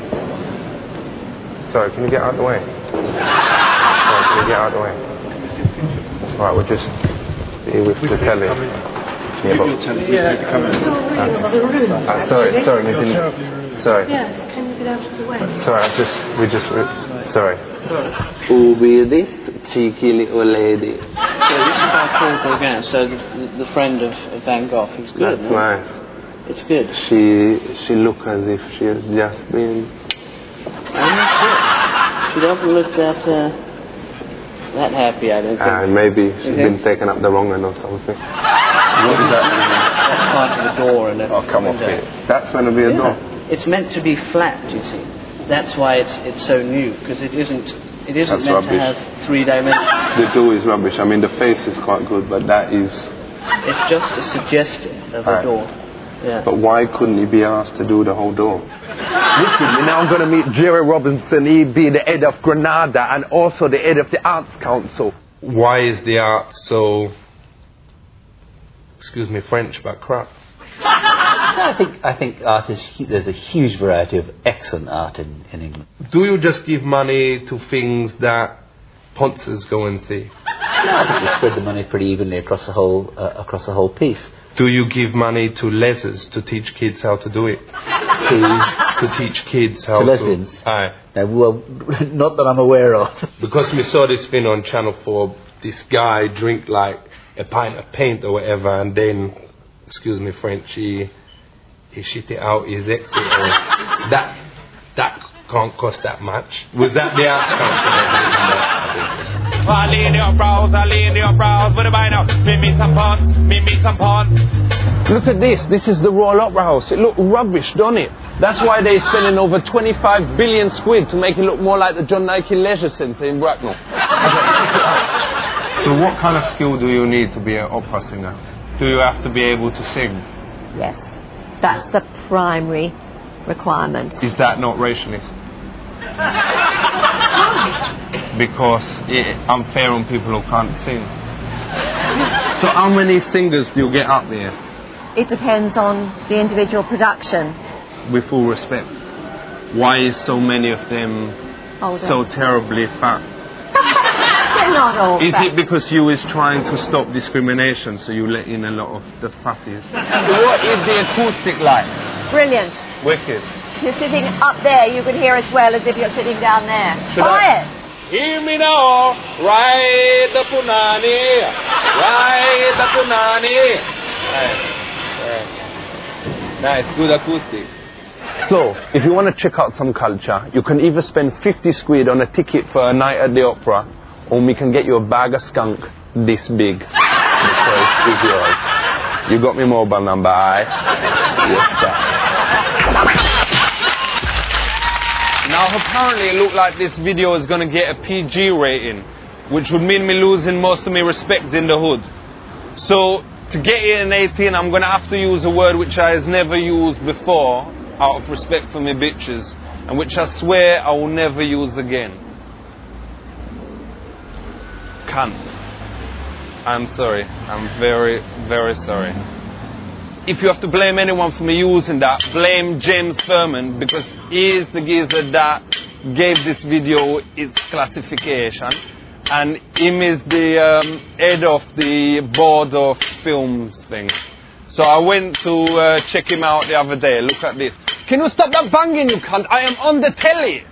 Sorry, can you get out of the way? Sorry, can you get out of the way? Alright, we'll just be with the telly. Yeah, but... Yeah, come in. Uh, sorry, sorry, we didn't... Sorry. Yeah, can you get out of the way? Sorry, I just... We just... Sorry. Who be this cheeky little lady? So this is by Paul Gauguin, so the, the friend of, of Van Gogh. He's good. That's no? nice. It's good. She she look as if she has just been... She doesn't look that uh, that happy, I don't think. Uh, maybe she's mm-hmm. been taken up the wrong end or something. What is that? That's part of the door and a Oh, come off window. it. That's going to be a Yeah. door. It's meant to be flat, you see. That's why it's it's so new, because it isn't it isn't That's meant rubbish. to have three dimensions. The door is rubbish. I mean, the face is quite good, but that is... It's just a suggestion of a Right. door. Yeah. But why couldn't he be asked to do the whole door? Listen, you're now going to meet Jerry Robinson. He'd be the head of Granada and also the head of the Arts Council. Why is the art so... Excuse me, French, but crap? I think I think art is there's a huge variety of excellent art in, in England. Do you just give money to things that Ponces go and see? No, I think we spread the money pretty evenly across the whole uh, across the whole piece. Do you give money to lesers to teach kids how to do it? To to teach kids how to to... lesbians? Aye. No, well, not that I'm aware of. Because we saw this thing on Channel four, this guy drink like a pint of paint or whatever, and then, excuse me French, he, he shit it out his exit. Or that, that can't cost that much. Was that the Arts Council? Ali in the brows, Ali in the brows, what about now? Me me some pun, me me some pun. Look at this. This is the Royal Opera House. It looked rubbish, don't it? That's why they're spending over twenty-five billion squid to make it look more like the John Nike Leisure Centre in Bracknell. So what kind of skill do you need to be an opera singer? Do you have to be able to sing? Yes. That's the primary requirement. Is that not racialist? Because it's unfair on people who can't sing. So how many singers do you get up there? It depends on the individual production. With all respect, why is so many of them Older. so terribly fat? They're not all Is fat. it because you is trying to stop discrimination, so you let in a lot of the fatties? What is the acoustic like? Brilliant. Wicked. you're sitting up there, you could hear as well as if you're sitting down there. Try it. Hear me now, ride the punani, ride the punani. Nice, nice, good acoustic. So, if you want to check out some culture, you can either spend fifty squid on a ticket for a night at the opera, or we can get you a bag of skunk this big. The choice is yours. You got my mobile number, aye? Yes, sir. Now apparently it looked like this video is going to get a P G rating, which would mean me losing most of my respect in the hood. So to get it an eighteen, I'm going to have to use a word which I has never used before, out of respect for me bitches, and which I swear I will never use again. Cunt. I'm sorry. I'm very, very sorry. If you have to blame anyone for me using that, blame James Furman, because he is the geezer that gave this video its classification, and him is the um, head of the board of films things. So I went to uh, check him out the other day. Look at this. Can you stop that banging, you cunt? I am on the telly.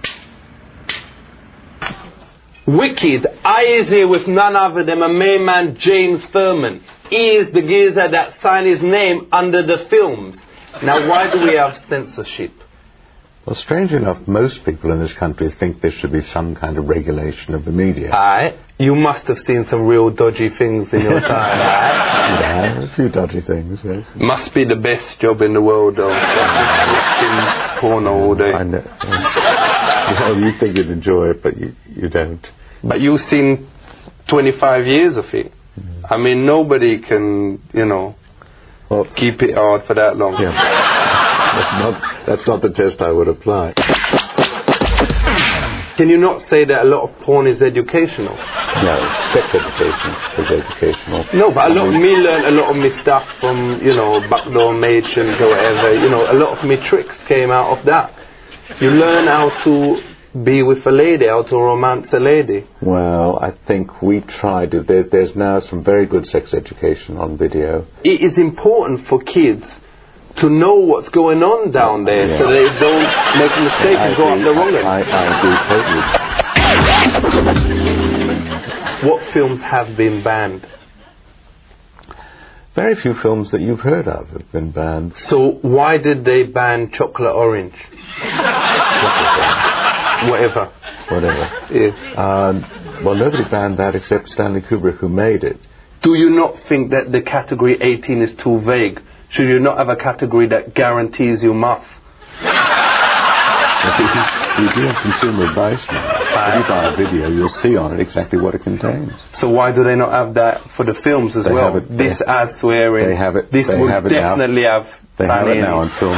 Wicked, I is here with none other than my main man James Furman. He is the geezer that signed his name under the films. Now why do we have censorship? Well, strange enough, most people in this country think there should be some kind of regulation of the media. Aye, you must have seen some real dodgy things in your time, aye? Yeah, a few dodgy things, yes. Must be the best job in the world, though. Watching porno all day. I know. Yeah. Well, you think you'd enjoy it, but you, you don't. But you've seen twenty-five years of it. Mm. I mean, nobody can, you know, well, keep it hard for that long. Yeah. That's not, that's not the test I would apply. Can you not say that a lot of porn is educational? No, sex education is educational. No, but a lot of me learn a lot of me stuff from, you know, backdoor matrons or whatever. You know, a lot of me tricks came out of that. You learn how to be with a lady, how to romance a lady. Well, I think we tried it. There, there's now some very good sex education on video. It is important for kids to know what's going on down there, yeah, so they don't make a mistake and go up the wrong end. I, I agree totally. What films have been banned? Very few films that you've heard of have been banned. So why did they ban Chocolate Orange? Whatever. Whatever. Yeah. Um, well, nobody banned that except Stanley Kubrick, who made it. Do you not think that the category eighteen is too vague? Should you not have a category that guarantees you must? We do have consumer advice now. If you buy a video, you'll see on it exactly what it contains. So why do they not have that for the films as they well? It, this they, as swearing. They have it. This they would have it definitely now. have. They have it now on films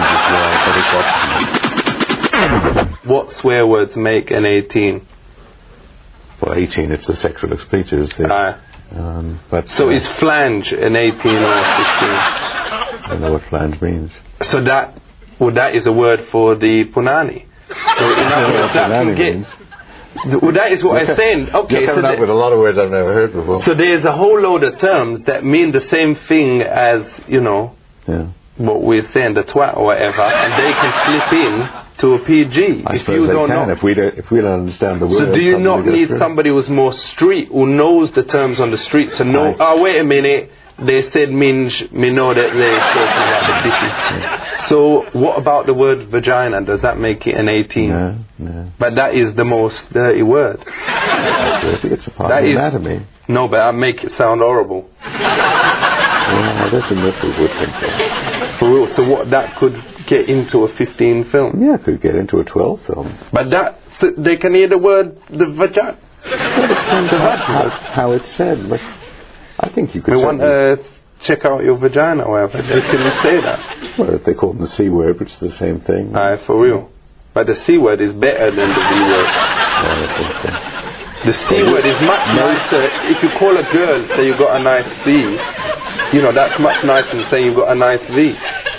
as well. What swear words make an eighteen? Well, eighteen, it's the sexual expletives. Uh, um, but so uh, is flange an eighteen or a sixteen? I don't know what flange means. So that, well, that is a word for the punani. So in other words, that can get. Well, that is what I'm saying. Okay, you're coming so up with a lot of words I've never heard before. So there's a whole load of terms that mean the same thing as, you know, yeah, what we're saying, the twat or whatever, and they can slip in to a P G. I if suppose you they don't can. know. If we don't, if we don't understand the word. So do you not need somebody who's more street, who knows the terms on the street to know? Oh, wait a minute. They said minge, me know that they're talking about the bitches. Yeah. So what about the word vagina? Does that make it an eighteen? No, no. But that is the most dirty word. Dirty, it's a part that of is, anatomy. No, but I make it sound horrible. Yeah, I don't think most people would think so. For real, so what, that could get into a fifteen film? Yeah, it could get into a twelve film. But that, so they can hear the word, the vagina. Well, it depends on how, how it's said, but I think you could. We want to uh, check out your vagina or whatever. Can you say that? Well, if they call it the C word, which is the same thing. Aye, for real. But the C word is better than the V word. Yeah, I think so. The C word is much nicer. If you call a girl, say you got a nice C, you know, that's much nicer than saying you got a nice V.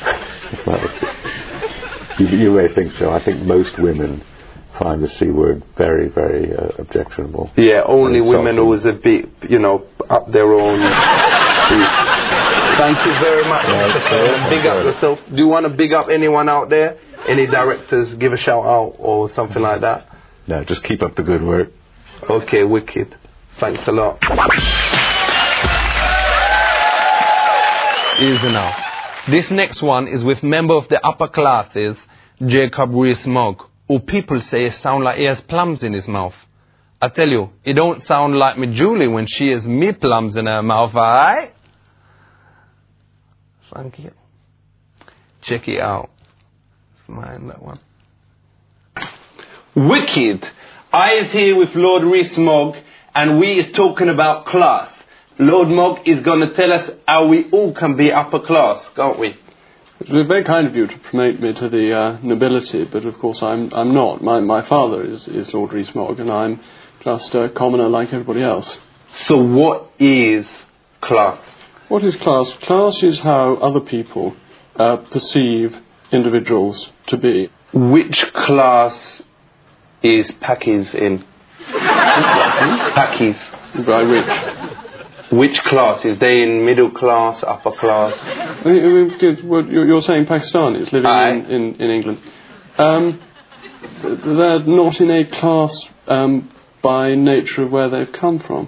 Well, you, you may think so. I think most women find the C word very, very uh, objectionable. Yeah, only women who is a bit, you know, up their own. Thank you very much. Yeah, big up yourself. Do you want to big up anyone out there? Any directors give a shout out or something like that? No, just keep up the good work. Okay, wicked. Thanks a lot. Easy now. This next one is with member of the upper classes, Jacob Rees-Mogg, who people say sound like he has plums in his mouth. I tell you, it don't sound like me Julie when she has me plums in her mouth, alright? Thank you. Check it out. Mind that one. Wicked! I is here with Lord Rees-Mogg, and we is talking about class. Lord Mogg is going to tell us how we all can be upper class, can't we? It was very kind of you to promote me to the uh, nobility, but of course I'm I'm not. My my father is, is Lord Rees-Mogg, and I'm just a commoner like everybody else. So what is class? What is class? Class is how other people uh, perceive individuals to be. Which class is Packies in? Packies. By which? Which class? Is they in middle class, upper class? You're saying Pakistanis living in, in, in England. Um, they're not in a class um, by nature of where they've come from.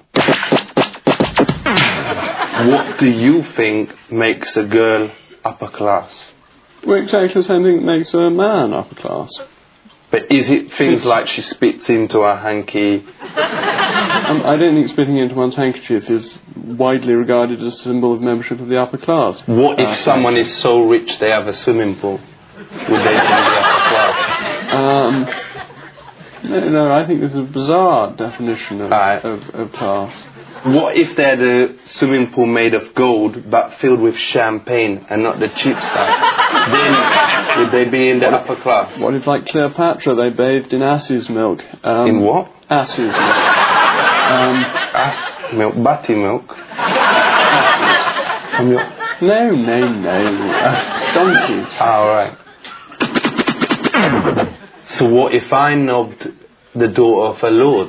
What do you think makes a girl upper class? Well, exactly the same thing that makes a man upper class. But is it things it's like she spits into her hanky? um, I don't think spitting into one's handkerchief is widely regarded as a symbol of membership of the upper class. What if uh, someone is so rich they have a swimming pool? Would they be the upper class? Um, no, no, I think there's a bizarre definition of, right. of, of class. What if they're the swimming pool made of gold but filled with champagne and not the cheap stuff? Then would they be in the upper class? What if, like Cleopatra, they bathed in ass's milk? Um, in what? Ass's milk. Um, Ass milk? Batty milk? milk? No, no, no. Uh, donkeys. All right. So what if I knobbed the daughter of a lord?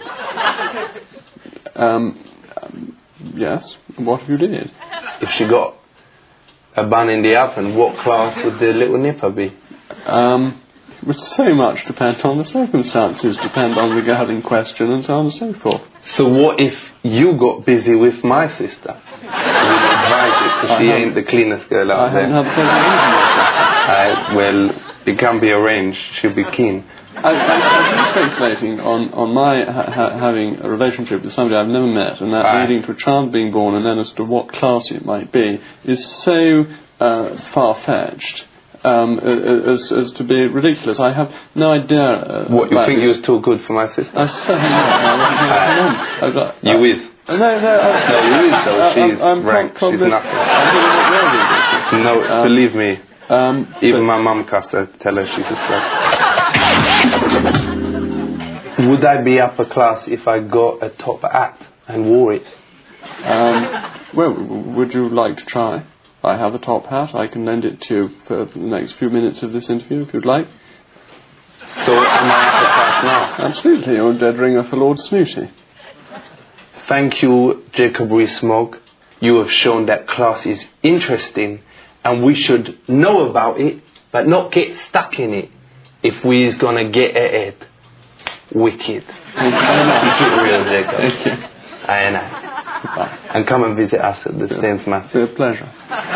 Um... Yes, what if you did? If she got a bun in the oven, what class would the little nipper be? Um, would so much depend on the circumstances, depend on the girl in question, and so on and so forth. So what if you got busy with my sister? You would advise it, because she ain't the cleanest girl out I there. I haven't had the pleasure of meeting my sister. Uh, well, it can be arranged. She'll be keen. I, I, I've been speculating on, on my ha- ha- having a relationship with somebody I've never met, and that Aye. leading to a child being born, and then as to what class it might be, is so uh, far-fetched um, as, as to be ridiculous. I have no idea. Uh, what, you think this. you was too good for my sister? I certainly not. I got, you is. Uh, no, no, I, no, you is though. She's I'm, I'm rank. Pro- She's nothing. I'm no, um, believe me. Um, Even my mum cussed her, tell her she's a slut. Would I be upper class if I got a top hat and wore it? Um, well, would you like to try? I have a top hat. I can lend it to you for the next few minutes of this interview if you'd like. So am I upper class now? Absolutely. You're a dead ringer for Lord Snooty. Thank you, Jacob Rees-Mogg. You have shown that class is interesting and we should know about it but not get stuck in it if we is gonna get ahead. Wicked. Thank you very much. Keep it real, Jacob. Thank you. Aye, aye. And come and visit us at the Staines Massive. It's a pleasure.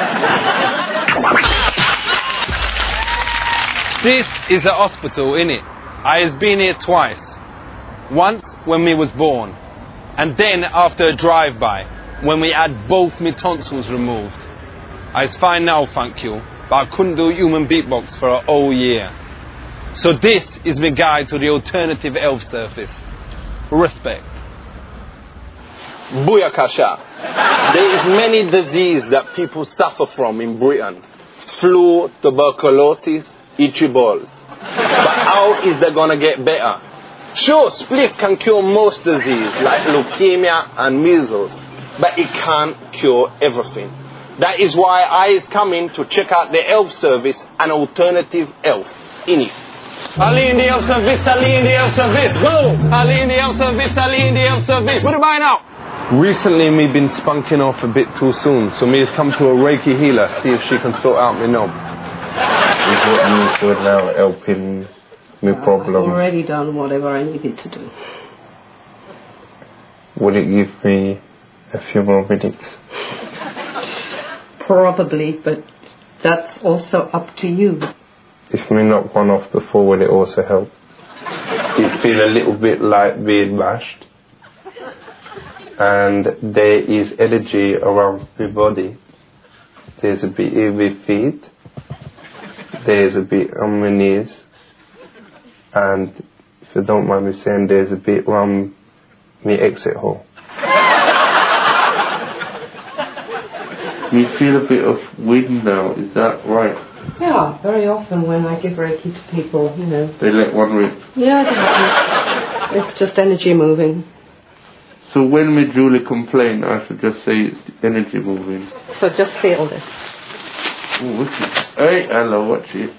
This is a hospital, innit? I has been here twice. Once when we was born, and then after a drive-by when we had both my tonsils removed. I's fine now, thank you, but I couldn't do human beatbox for a whole year. So this is my guide to the alternative health service. Respect. Booyakasha. There is many diseases that people suffer from in Britain. Flu, tuberculosis, itchy balls. But how is they gonna get better? Sure, spliff can cure most disease like leukemia and measles, but it can't cure everything. That is why I is coming to check out the health service and alternative health in it. Ali in the health service, Ali in the health service, go! Ali in the health service, Ali in the health service. What about now? Recently, me been spunking off a bit too soon, so me has come to a Reiki healer, see if she can sort out me knob. is what you feel now helping me problem? I've already done whatever I needed to do. Would it give me a few more minutes? Probably, but that's also up to you. If me knock one off before, will it also help? It feel a little bit like being mashed. And there is energy around my body. There's a bit in my feet. There's a bit on my knees. And if you don't mind me saying, there's a bit around my exit hole. Me feel a bit of wind now, is that right? Yeah, very often when I give Reiki to people, you know. They let one rip. Yeah, definitely. It's just energy moving. So when me Julie complain, I should just say it's the energy moving. So just feel this. Oh, what's it? Hey, hello, watch it.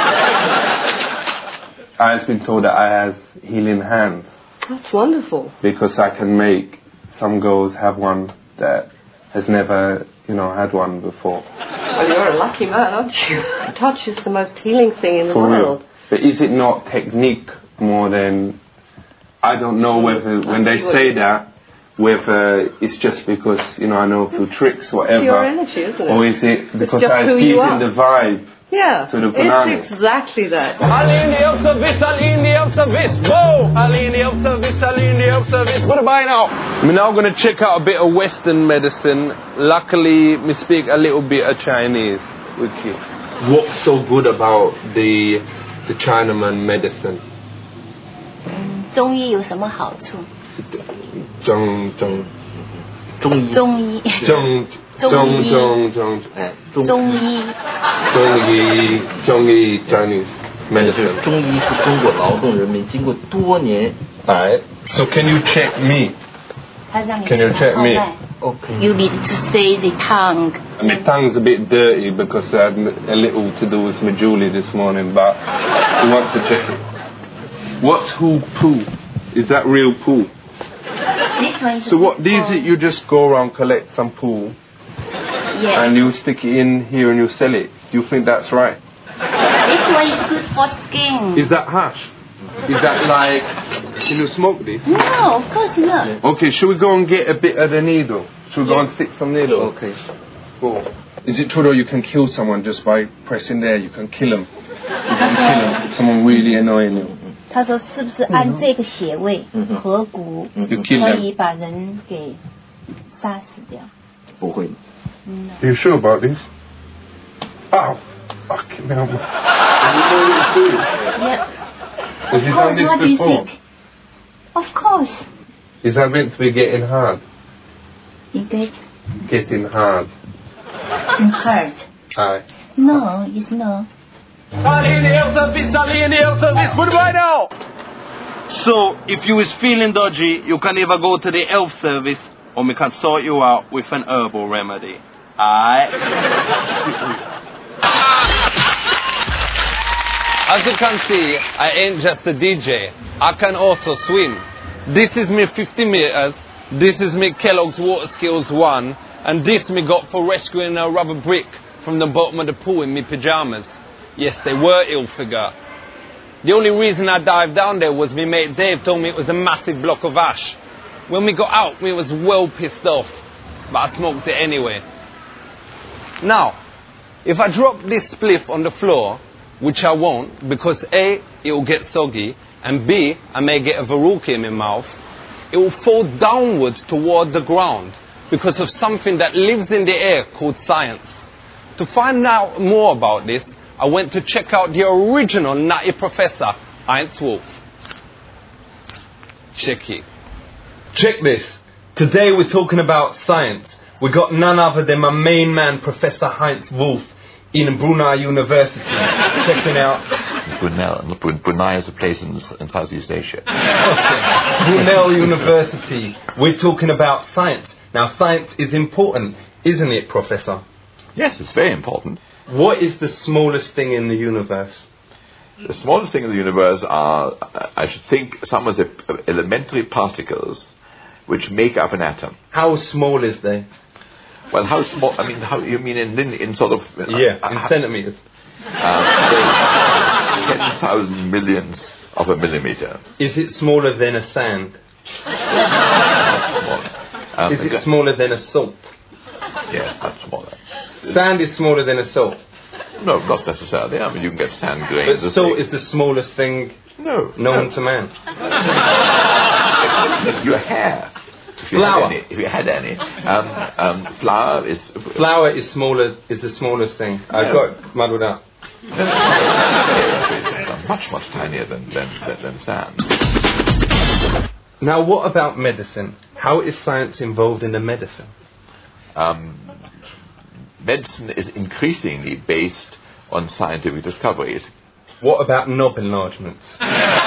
I've been told that I have healing hands. That's wonderful. Because I can make some girls have one that has never, you know, had one before. Well, you're a lucky man, aren't you? Touch is the most healing thing in the For world. real. But is it not technique more than... I don't know whether, when they say that, whether it's just because, you know, I know a few tricks or whatever. Pure energy, isn't it? Or is it because just I'm who you feeling are. the vibe Yeah, to the banana? it's exactly that. Aline of service, Aline of service, whoa! Aline of service, Aline of service. What about now? We're now going to check out a bit of Western medicine. Luckily, we speak a little bit of Chinese. Okay. What's so good about the the Chinaman medicine? 中医有什么好处？ 中中中医中医中中中中哎中医中医中医 Chinese medicine. 中医是中国劳动人民经过多年。 Alright. So can you check me? 他让你 Can you check me? Okay. You need to say the tongue. My tongue's a bit dirty because I had a little to do with my Julie this morning, but we want to check it. What's who poo? Is that real poo? This one is So what, these it you just go around collect some poo yeah. and you stick it in here and you sell it. Do you think that's right? This one is good for skin. Is that hash? Is that like, can you smoke this? No, of course not. Okay, should we go and get a bit of the needle? Should we go Yeah. and stick some needle? Okay. Cool. Is it true though you can kill someone just by pressing there? You can kill them. You can kill them if someone really annoying you. 他说是不是按这个穴位合谷可以把人给杀死掉？ 不会。 Are you sure about this? Oh, fucking hell. You know what it's doing? Yeah. Has he done this What do you before? think? Of course. Is that meant to be getting hard? You get Getting hard. hurt. Aye. No, it's not. Aline of service, Aline of service. What about now? So, if you is feeling dodgy, you can either go to the health service or we can sort you out with an herbal remedy. Alright? As you can see, I ain't just a D J. I can also swim. This is me fifty meters. This is me Kellogg's Water Skills one. And this me got for rescuing a rubber brick from the bottom of the pool in me pyjamas. Yes, they were ill figure. The only reason I dived down there was me mate Dave told me it was a massive block of ash. When we got out, we was well pissed off. But I smoked it anyway. Now, if I drop this spliff on the floor, which I won't, because A, it will get soggy, and B, I may get a verruca in my mouth, it will fall downwards toward the ground because of something that lives in the air called science. To find out more about this, I went to check out the original nutty professor, Heinz Wolf. Check it. Check this. Today we're talking about science. We got none other than my main man, Professor Heinz Wolf, in Brunei University, checking out. Brunel, Brunei is a place in, in Southeast Asia. Okay. Brunel University. We're talking about science. Now, science is important, isn't it, Professor? Yes, it's very important. What is the smallest thing in the universe? The smallest thing in the universe are, I should think, some of the elementary particles which make up an atom. How small is they? Well, how small? I mean, how you mean in in, in sort of? Yeah, in uh, centimeters. Um, ten thousand millionths of a millimeter. Is it smaller than a sand? Um, is it smaller than a salt? Yes, much smaller. Sand is smaller than a salt? No, not necessarily. I mean, you can get sand grains. But salt is the smallest thing no, known no. to man. Your hair. If you flour. Had any, if you had any. Um, um, flour is... Flour is smaller, is the smallest thing. No. I got muddled up. much, much tinier than, than, than, than sand. Now, what about medicine? How is science involved in the medicine? Um, medicine is increasingly based on scientific discoveries. What about knob enlargements? So,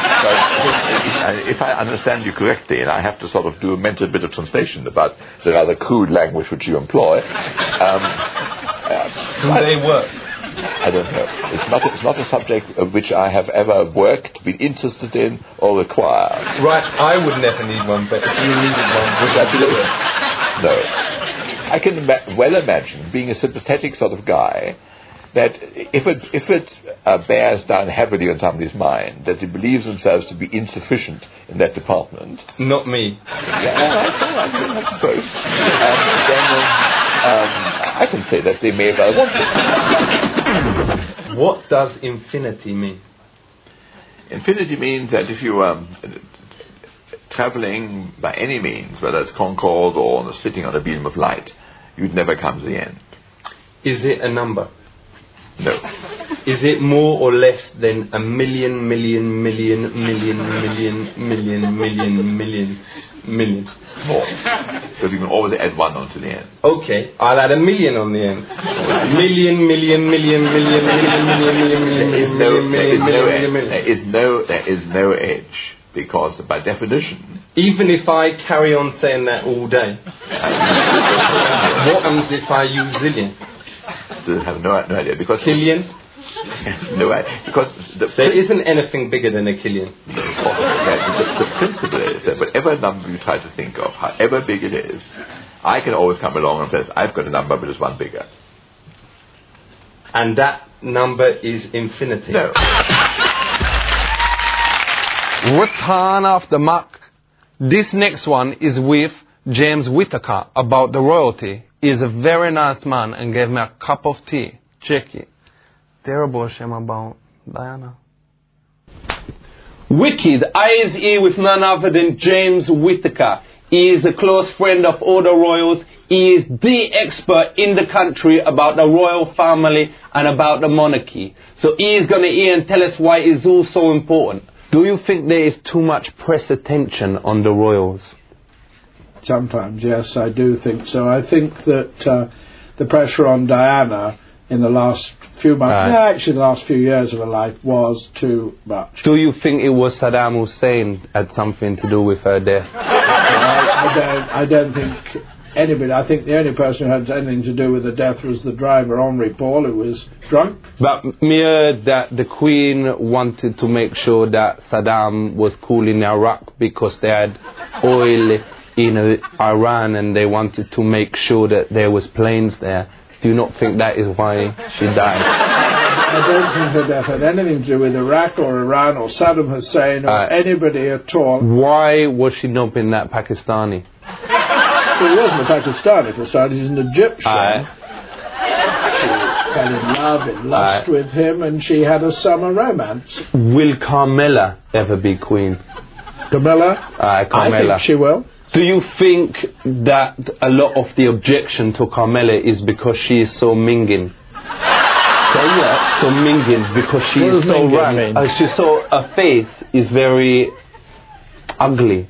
if I understand you correctly, and I have to sort of do a mental bit of translation about the rather crude language which you employ, um, uh, do they work? I don't know. It's not, it's not a subject of which I have ever worked, been interested in, or required. Right, I would never need one, but if you needed one, would that do it? No. I can ima- well imagine, being a sympathetic sort of guy, that if it, if it uh, bears down heavily on somebody's mind, that he believes themselves to be insufficient in that department. Not me. Yeah, all right, all right, I suppose. And then um, I can say that they may well want it. What does infinity mean? Infinity means that if you are um, traveling by any means, whether it's Concorde or sitting on a beam of light, you'd never come to the end. Is it a number? No. Is it more or less than a million, million, million, million, million, million, million, million, million? More. Because you can always add one onto the end. Okay, I'll add a million on the end. Million, million, million, million, million, million, million, million, million, million. There is no, there is no edge, because by definition... Even if I carry on saying that all day, what happens if I use zillion? To have no, no idea, because... Killian? No idea, because... The there isn't anything bigger than a killian. Yeah, the, the principle is that whatever number you try to think of, however big it is, I can always come along and say, I've got a number but it's one bigger. And that number is infinity. No. Return of the Mac. This next one is with James Whittaker about the royalty. He's a very nice man and gave me a cup of tea. Check it. Terrible shame about Diana. Wicked, I is here with none other than James Whittaker. He is a close friend of all the royals. He is the expert in the country about the royal family and about the monarchy. So he is going to hear and tell us why it's all so important. Do you think there is too much press attention on the royals? Sometimes, yes, I do think so. I think that uh, the pressure on Diana in the last few months, uh, no, actually the last few years of her life, was too much. Do you think it was Saddam Hussein had something to do with her death? I, I don't. I don't think anybody. I think the only person who had anything to do with the death was the driver, Henri Paul, who was drunk. But me heard that the Queen wanted to make sure that Saddam was cool in Iraq because they had oil in Iran and they wanted to make sure that there was planes there. Do you not think that is why she died? I don't think her death had anything to do with Iraq or Iran or Saddam Hussein or uh, anybody at all. Why was she not being that Pakistani? Well, he wasn't a Pakistani for starters, he's an Egyptian. Uh, she fell in love, in lust uh, with him, and she had a summer romance. Will Carmela ever be queen? Carmela? Uh, Carmela. I think she will. Do you think that a lot of the objection to Carmela is because she is so minging? So yeah, so minging because she what is so rank. Uh, she's so her face is very ugly.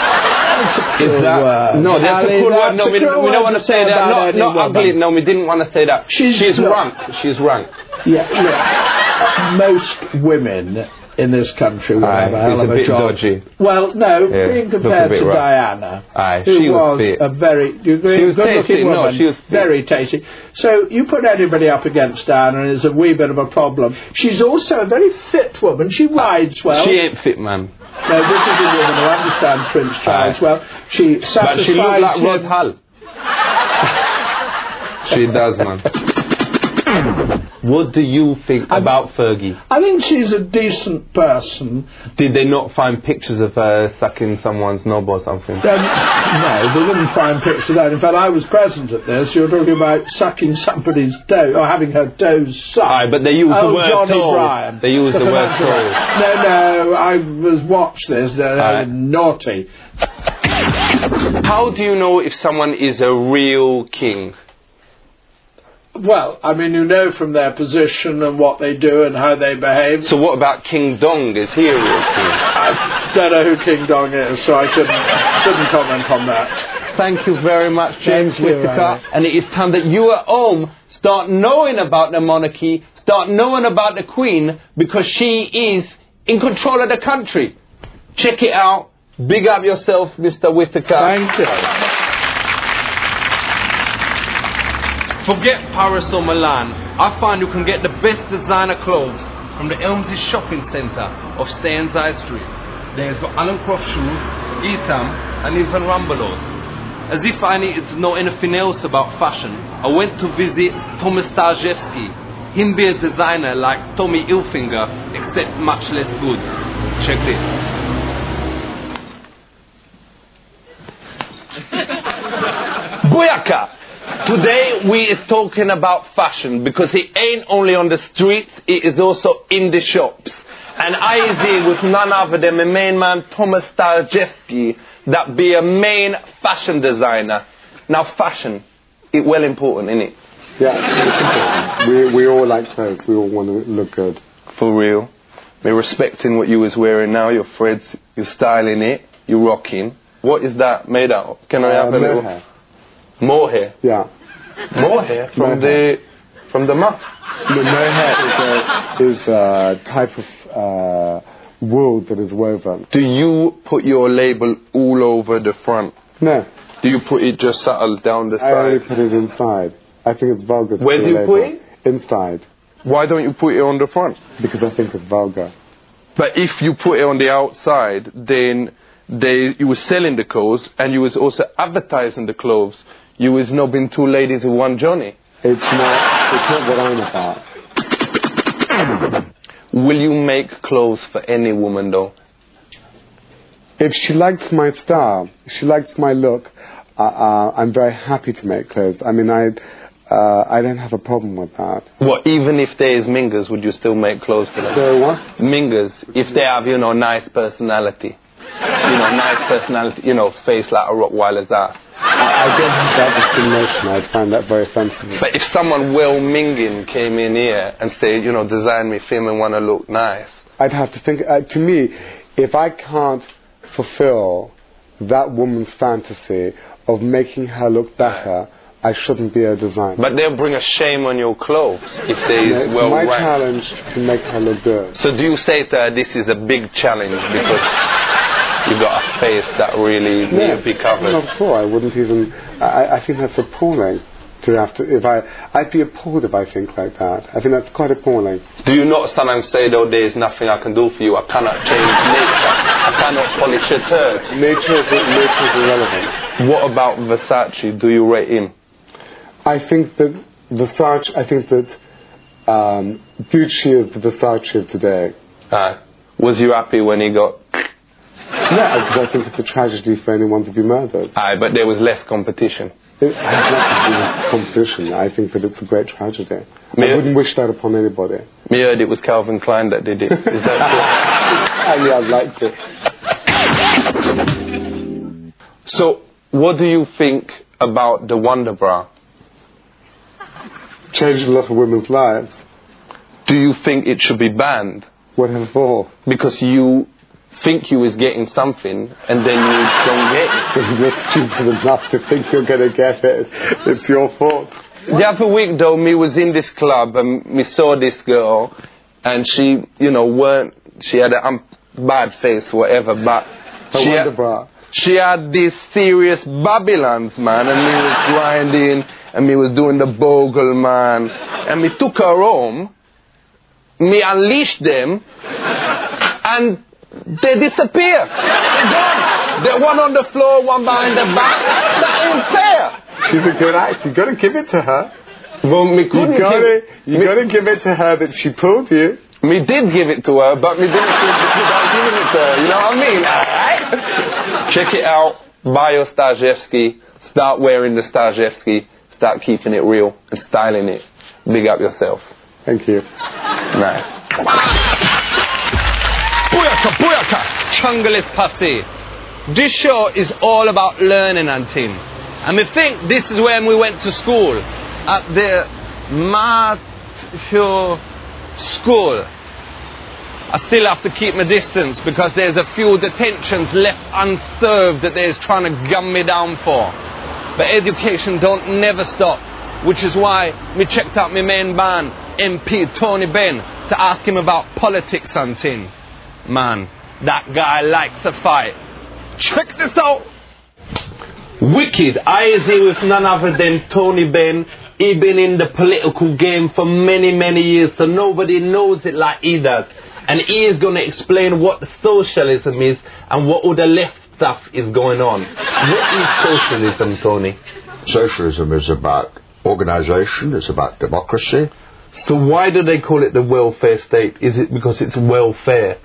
Is that, uh, no, that's Ali, a cool word. No, we, we don't want to say that. Not, not ugly. No, we didn't want to say that. She's, she's rank. She's rank. Yeah, yeah. Most women in this country will Aye, have a hell of a, a job. Dodgy. Well, no, yeah, being compared to rough. Diana, Aye, who she was, was a very you agree, she was good-looking woman, no, she was very tasty. So you put anybody up against Diana, and it's a wee bit of a problem. She's also a very fit woman. She rides well. She ain't fit, man. No, this is a woman who understands Prince Charles Aye. well. She satisfies But she looks like Rod Hull. She does, man. What do you think I'm, about Fergie? I think she's a decent person. Did they not find pictures of her sucking someone's knob or something? Um, no, they didn't find pictures of that. In fact, I was present at this. You were talking about sucking somebody's toe, or having her toes sucked. Aye, but they used oh, the word Johnny toe. Bryan. They used the, the word toe. No, no, I was watched this. No, no, naughty. How do you know if someone is a real king? Well, I mean, you know from their position and what they do and how they behave. So what about King Dong? Is he a real king? I don't know who King Dong is, so I couldn't, couldn't comment on that. Thank you very much, James Thank you, Whittaker. Riley. And it is time that you at home start knowing about the monarchy, start knowing about the Queen, because she is in control of the country. Check it out. Big up yourself, Mister Whittaker. Thank you. Forget Paris or Milan. I find you can get the best designer clothes from the Elmsey Shopping Centre of Staines High Street. There's got Alan Croft shoes, Etam, and even Rambelos. As if I needed to know anything else about fashion, I went to visit Thomas Starjewski. Him be a designer like Tommy Hilfiger, except much less good. Check this. Booyaka! Today we is talking about fashion, because it ain't only on the streets, it is also in the shops. And I is here with none other than my main man Thomas Starjewski, that be a main fashion designer. Now fashion, it well important, innit? Yeah, we we all like clothes, we all want to look good. For real. We're respecting what you was wearing now, your threads, you're styling it, you're rocking. What is that made out of? Can I have uh, a little... Hair. More hair? Yeah. More hair? From More the hair. from the muff? The mohair is a, is a type of uh, wool that is woven. Do you put your label all over the front? No. Do you put it just subtle down the side? I only put it inside. I think it's vulgar. Where do you put it? Inside. Why don't you put it on the front? Because I think it's vulgar. But if you put it on the outside, then they you were selling the clothes and you was also advertising the clothes. You was knobbing two ladies with one Johnny. It's not. It's not what I'm about. Will you make clothes for any woman though? If she likes my style, if she likes my look, uh, uh, I'm very happy to make clothes. I mean, I, uh, I don't have a problem with that. What, even if there is mingers, would you still make clothes for them? So what? Mingers, if they have, you know, nice personality. You know, nice personality, you know, face like a Rottweiler's ass. I, I don't have that discrimination. I find that very offensive. But if someone well minging came in here and said, you know, design me film and want to look nice, I'd have to think. Uh, to me, if I can't fulfill that woman's fantasy of making her look better, I shouldn't be a designer. But they'll bring a shame on your clothes if there is no, well my ranked. challenge to make her look good. So do you say to her, this is a big challenge because you got a face that really no, need to be covered? Not at all. I wouldn't even. I, I think that's appalling. To have to, if I, I'd be appalled if I think like that. I think that's quite appalling. Do you not sometimes say, though, there is nothing I can do for you? I cannot change nature. I cannot polish a turd. Nature is, nature is irrelevant. What about Versace? Do you rate him? I think that Versace. I think that um, Gucci is the Versace of today. Uh, was you happy when he got? No, because I think it's a tragedy for anyone to be murdered. Aye, but there was less competition. It has nothing to do with competition. I think that it's a great tragedy. Me I wouldn't wish that upon anybody. Me heard it was Calvin Klein that did it. Is that true? Yeah, I'd like to. So, what do you think about the Wonder Bra? Changed a lot of women's lives. Do you think it should be banned? What for? Because you think you is getting something and then you don't get it. You're stupid enough to think you're going to get it. It's your fault. The other week though, me was in this club and me saw this girl and she, you know, weren't, she had a um, bad face, whatever, but I she had, bra. she had these serious Babylons, man, and me was grinding and me was doing the bogle, man, and me took her home, me unleashed them and they disappear. They're gone. They're one on the floor, one behind the back. That ain't fair. She's a good actor. You've got to give it to her. Well, me couldn't You gotta, give, you me, gotta give it to her that she pulled you. me did give it to her, but me didn't feel good about giving it to her. You know what I mean? Alright? Check it out. Buy your Stajewski. Start wearing the Stajewski. Start keeping it real and styling it. Big up yourself. Thank you. Nice. Booyaka, booyaka! Chungalis Pasi. This show is all about learning and thing. And I think this is when we went to school. At the Matthew School. I still have to keep my distance because there's a few detentions left unserved that they're trying to gun me down for. But education don't never stop. Which is why we checked out my main man, M P Tony Benn, to ask him about politics and thing. Man, that guy likes to fight. Check this out. Wicked. I is here with none other than Tony Benn. He been in the political game for many, many years, so nobody knows it like he does. And he is going to explain what socialism is and what all the left stuff is going on. What is socialism, Tony? Socialism is about organisation, it's about democracy. So why do they call it the welfare state? Is it because it's welfare?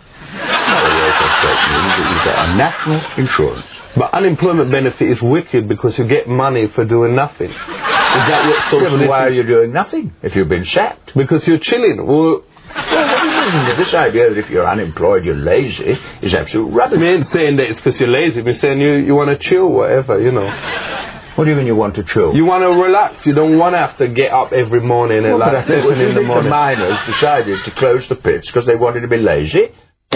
You've got a national insurance. But unemployment benefit is wicked because you get money for doing nothing. Is that what socialism? Yeah, why are you doing nothing if you've been sacked? Because you're chilling. Well, well, this idea that if you're unemployed you're lazy is absolute rubbish. I ain't saying that it's because you're lazy. We're saying you, you want to chill, whatever, you know. What do you mean you want to chill? You want to relax. You don't want to have to get up every morning at well, like seven in the morning. The miners decided to close the pits because they wanted to be lazy.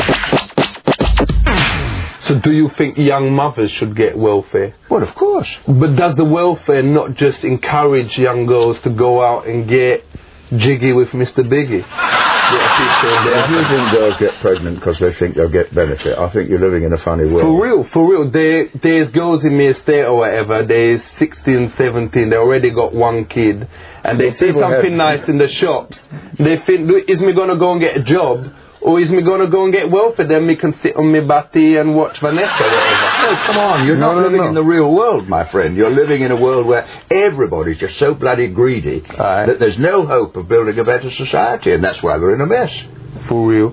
So do you think young mothers should get welfare? Well, of course. But does the welfare not just encourage young girls to go out and get jiggy with Mister Biggie? If you think girls get pregnant because they think they'll get benefit, I think you're living in a funny world. For real, for real. There, there's girls in my estate or whatever, they're sixteen, seventeen, they already got one kid, and they see something nice in the shops. They think, is me going to go and get a job? Or is me going to go and get welfare, then me can sit on me batty and watch Vanessa or whatever. No, come on, you're no, not no, living no. in the real world, my friend. You're living in a world where everybody's just so bloody greedy right. that there's no hope of building a better society, and that's why we're in a mess. For real.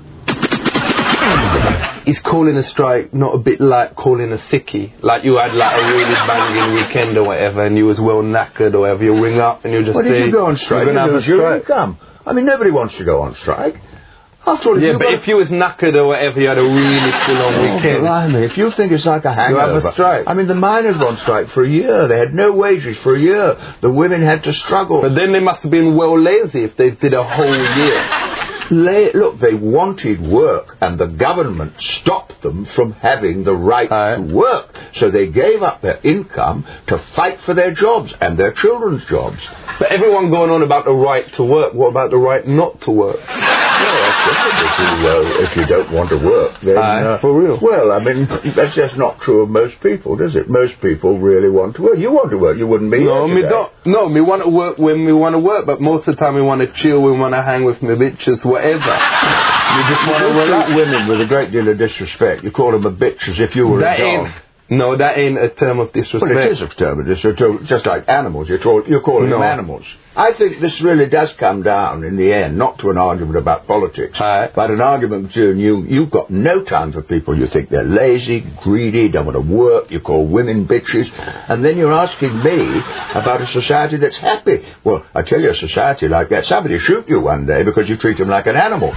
Is calling a strike not a bit like calling a sickie? Like you had like a really banging weekend or whatever and you was well knackered or whatever, you ring up and you just What say... did you go on strike? You're going to have a your strike. income. I mean, nobody wants to go on strike. After all, if yeah, you but got... if you was knackered or whatever, you had a really full-on oh, weekend. Blimey, if you think it's like a hangover... You have a strike. I mean, the miners were on strike for a year. They had no wages for a year. The women had to struggle. But then they must have been well lazy if they did a whole year. La- look, they wanted work, and the government stopped them from having the right Aye. to work. So they gave up their income to fight for their jobs and their children's jobs. But everyone going on about the right to work. What about the right not to work? Well, that's different. If you, uh, if you don't want to work, then... Aye, uh, for real. Well, I mean, that's just not true of most people, does it? Most people really want to work. You want to work, you wouldn't be No, here me today. don't. No, me want to work when we want to work, but most of the time we want to chill, we want to hang with me bitches, whatever. We just want to You relax. treat women with a great deal of disrespect. You call them a bitch as if you were That a dog. ain't... No, that ain't a term of disrespect. Well, it is a term of disrespect. Just like animals, you're, call, you're calling No. them animals. I think this really does come down, in the end, not to an argument about politics, Aye. but an argument between you. You've got no time for people. You think they're lazy, greedy, don't want to work. You call women bitches. And then you're asking me about a society that's happy. Well, I tell you, a society like that, somebody shoot you one day because you treat them like an animal.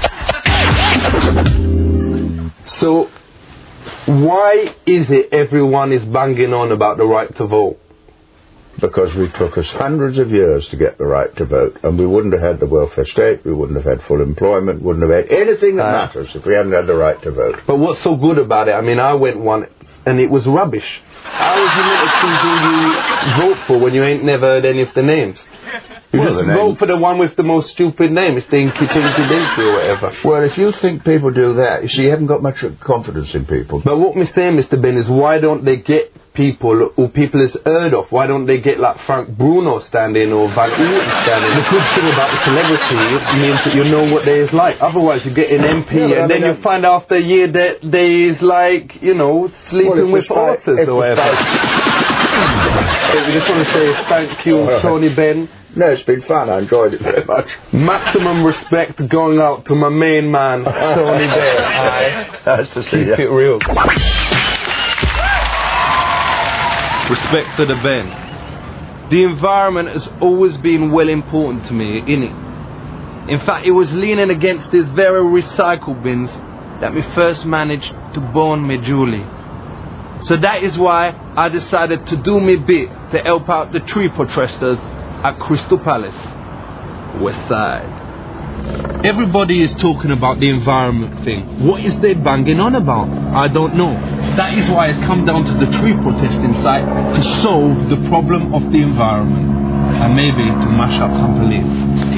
So, why is it everyone is banging on about the right to vote? Because we took us hundreds of years to get the right to vote, and we wouldn't have had the welfare state, we wouldn't have had full employment, wouldn't have had anything that Aye. matters if we hadn't had the right to vote. But what's so good about it? I mean, I went once and it was rubbish. How is you meant to choose who you vote for when you ain't never heard any of the names? You Well, just the vote name- for the one with the most stupid name. It's the Inky Pinky Dinky or whatever. Well, if you think people do that, you see, you haven't got much confidence in people. But what me saying, Mister Ben, is why don't they get people who people has heard of? Why don't they get like Frank Bruno standing or Van Uten standing? The good thing about the celebrity means that you know what they is like. Otherwise, you get an M P Yeah, but I and mean, then you uh, find out after a year that they is like, you know, sleeping Well, if with the strike- horses if or the whatever. strike- we just want to say thank you, All right. Tony Benn. No, it's been fun. I enjoyed it very much. Maximum respect going out to my main man, Tony Benn. Aye. Nice to see Keep you. it real. Respect to the Ben. The environment has always been well important to me, innit? In fact, it was leaning against these very recycle bins that me first managed to born me Julie. So that is why I decided to do me bit to help out the tree protesters at Crystal Palace, West Side. Everybody is talking about the environment thing. What is they banging on about? I don't know. That is why it's come down to the tree protesting site to solve the problem of the environment. And maybe to mash up some police.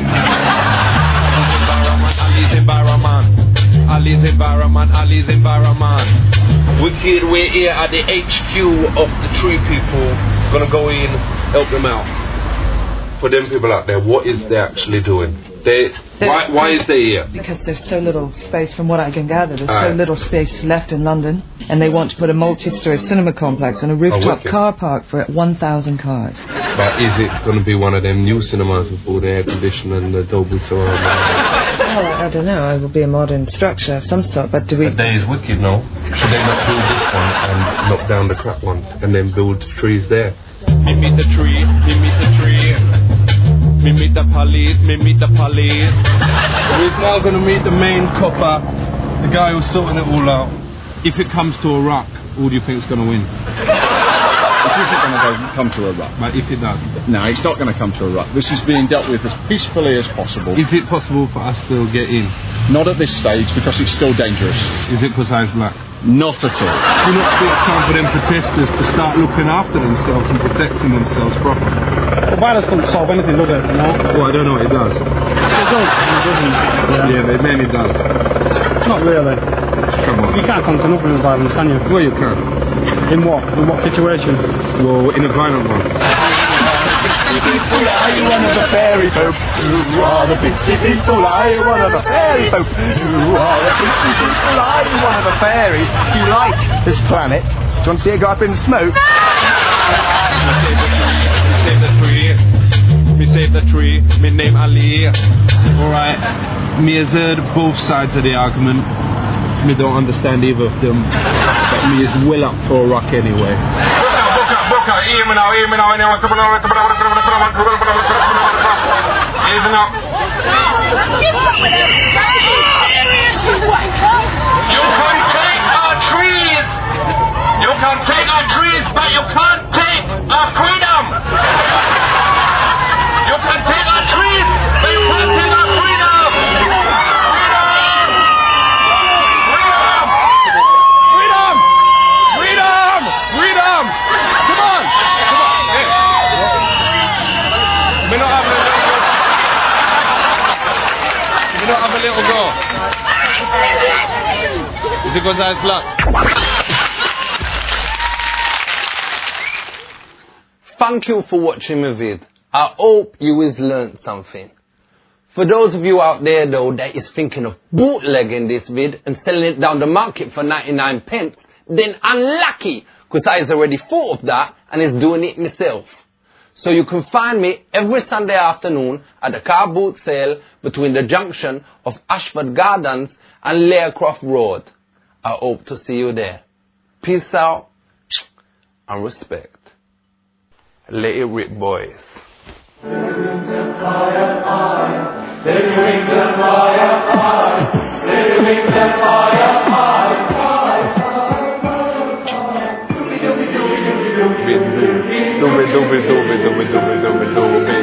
Ali's environment, Ali's environment, Ali's environment. Wicked, we're here at the H Q of the tree people. Gonna go in, help them out. For them people out there, what is they actually doing? They, why, why is they here? Because there's so little space, from what I can gather, there's Aye. so little space left in London, and they want to put a multi-storey cinema complex and a rooftop wicked. car park for one thousand cars. But is it going to be one of them new cinemas with all the air conditioning and the Dolby Surround? Well, I, I don't know, it will be a modern structure of some sort, but do we... But that is wicked, no? Should they not build this one and knock down the crap ones and then build trees there? Me meet the tree, me meet the tree. Me meet the police, me meet the police. We're now going to meet the main copper, the guy who's sorting it all out. If it comes to a rock, who do you think's going to win? This isn't going to go, come to a rut. But if it does? No, it's not going to come to a rut. This is being dealt with as peacefully as possible. Is it possible for us to get in? Not at this stage, because it's still dangerous. Is it because I'm black? Not at all. Do you not think it's time for them protesters to start looking after themselves and protecting themselves properly? The virus doesn't solve anything, does it? No? Well, I don't know, it does. It does. It doesn't. Yeah. Yeah, it mainly does. Not really. Come on. You can't conquer nothing with violence, can you? Well, you can. In what? In what situation? Well, in a violent one. Are you one of the fairy folk? Who are the pixie people? Are you one of the fairy folk? Who are the pixie people? Are you one of the fairies? Do you like this planet? Do you want to see it go up in smoke? Me save the tree, me save the tree, me name Ali. Alright, me has heard both sides of the argument. Me don't understand either of them. But me is well up for a rock anyway. Booker, hear me now, hear me now, anyone come on, listen up. You can take our trees, you can take our trees, but you can't take our freedom. You can take our trees, but you can't take our freedom. Freedom! Freedom! Freedom! Come on! Come on! Hey. We don't have a little go. We don't have a little go. Is it because I was black? Thank you for watching my vid. I hope you has learned something. For those of you out there though that is thinking of bootlegging this vid and selling it down the market for ninety-nine pence, then unlucky, because I has already thought of that and is doing it myself. So you can find me every Sunday afternoon at the car boot sale between the junction of Ashford Gardens and Laycroft Road. I hope to see you there. Peace out and respect. Let it rip, boys. Take your wings and fly up high. Take your wings and fly up high. Take your wings and fly up high. Fly, fly, fly, fly. Dooby dooby dooby dooby dooby dooby dooby dooby dooby dooby dooby dooby dooby.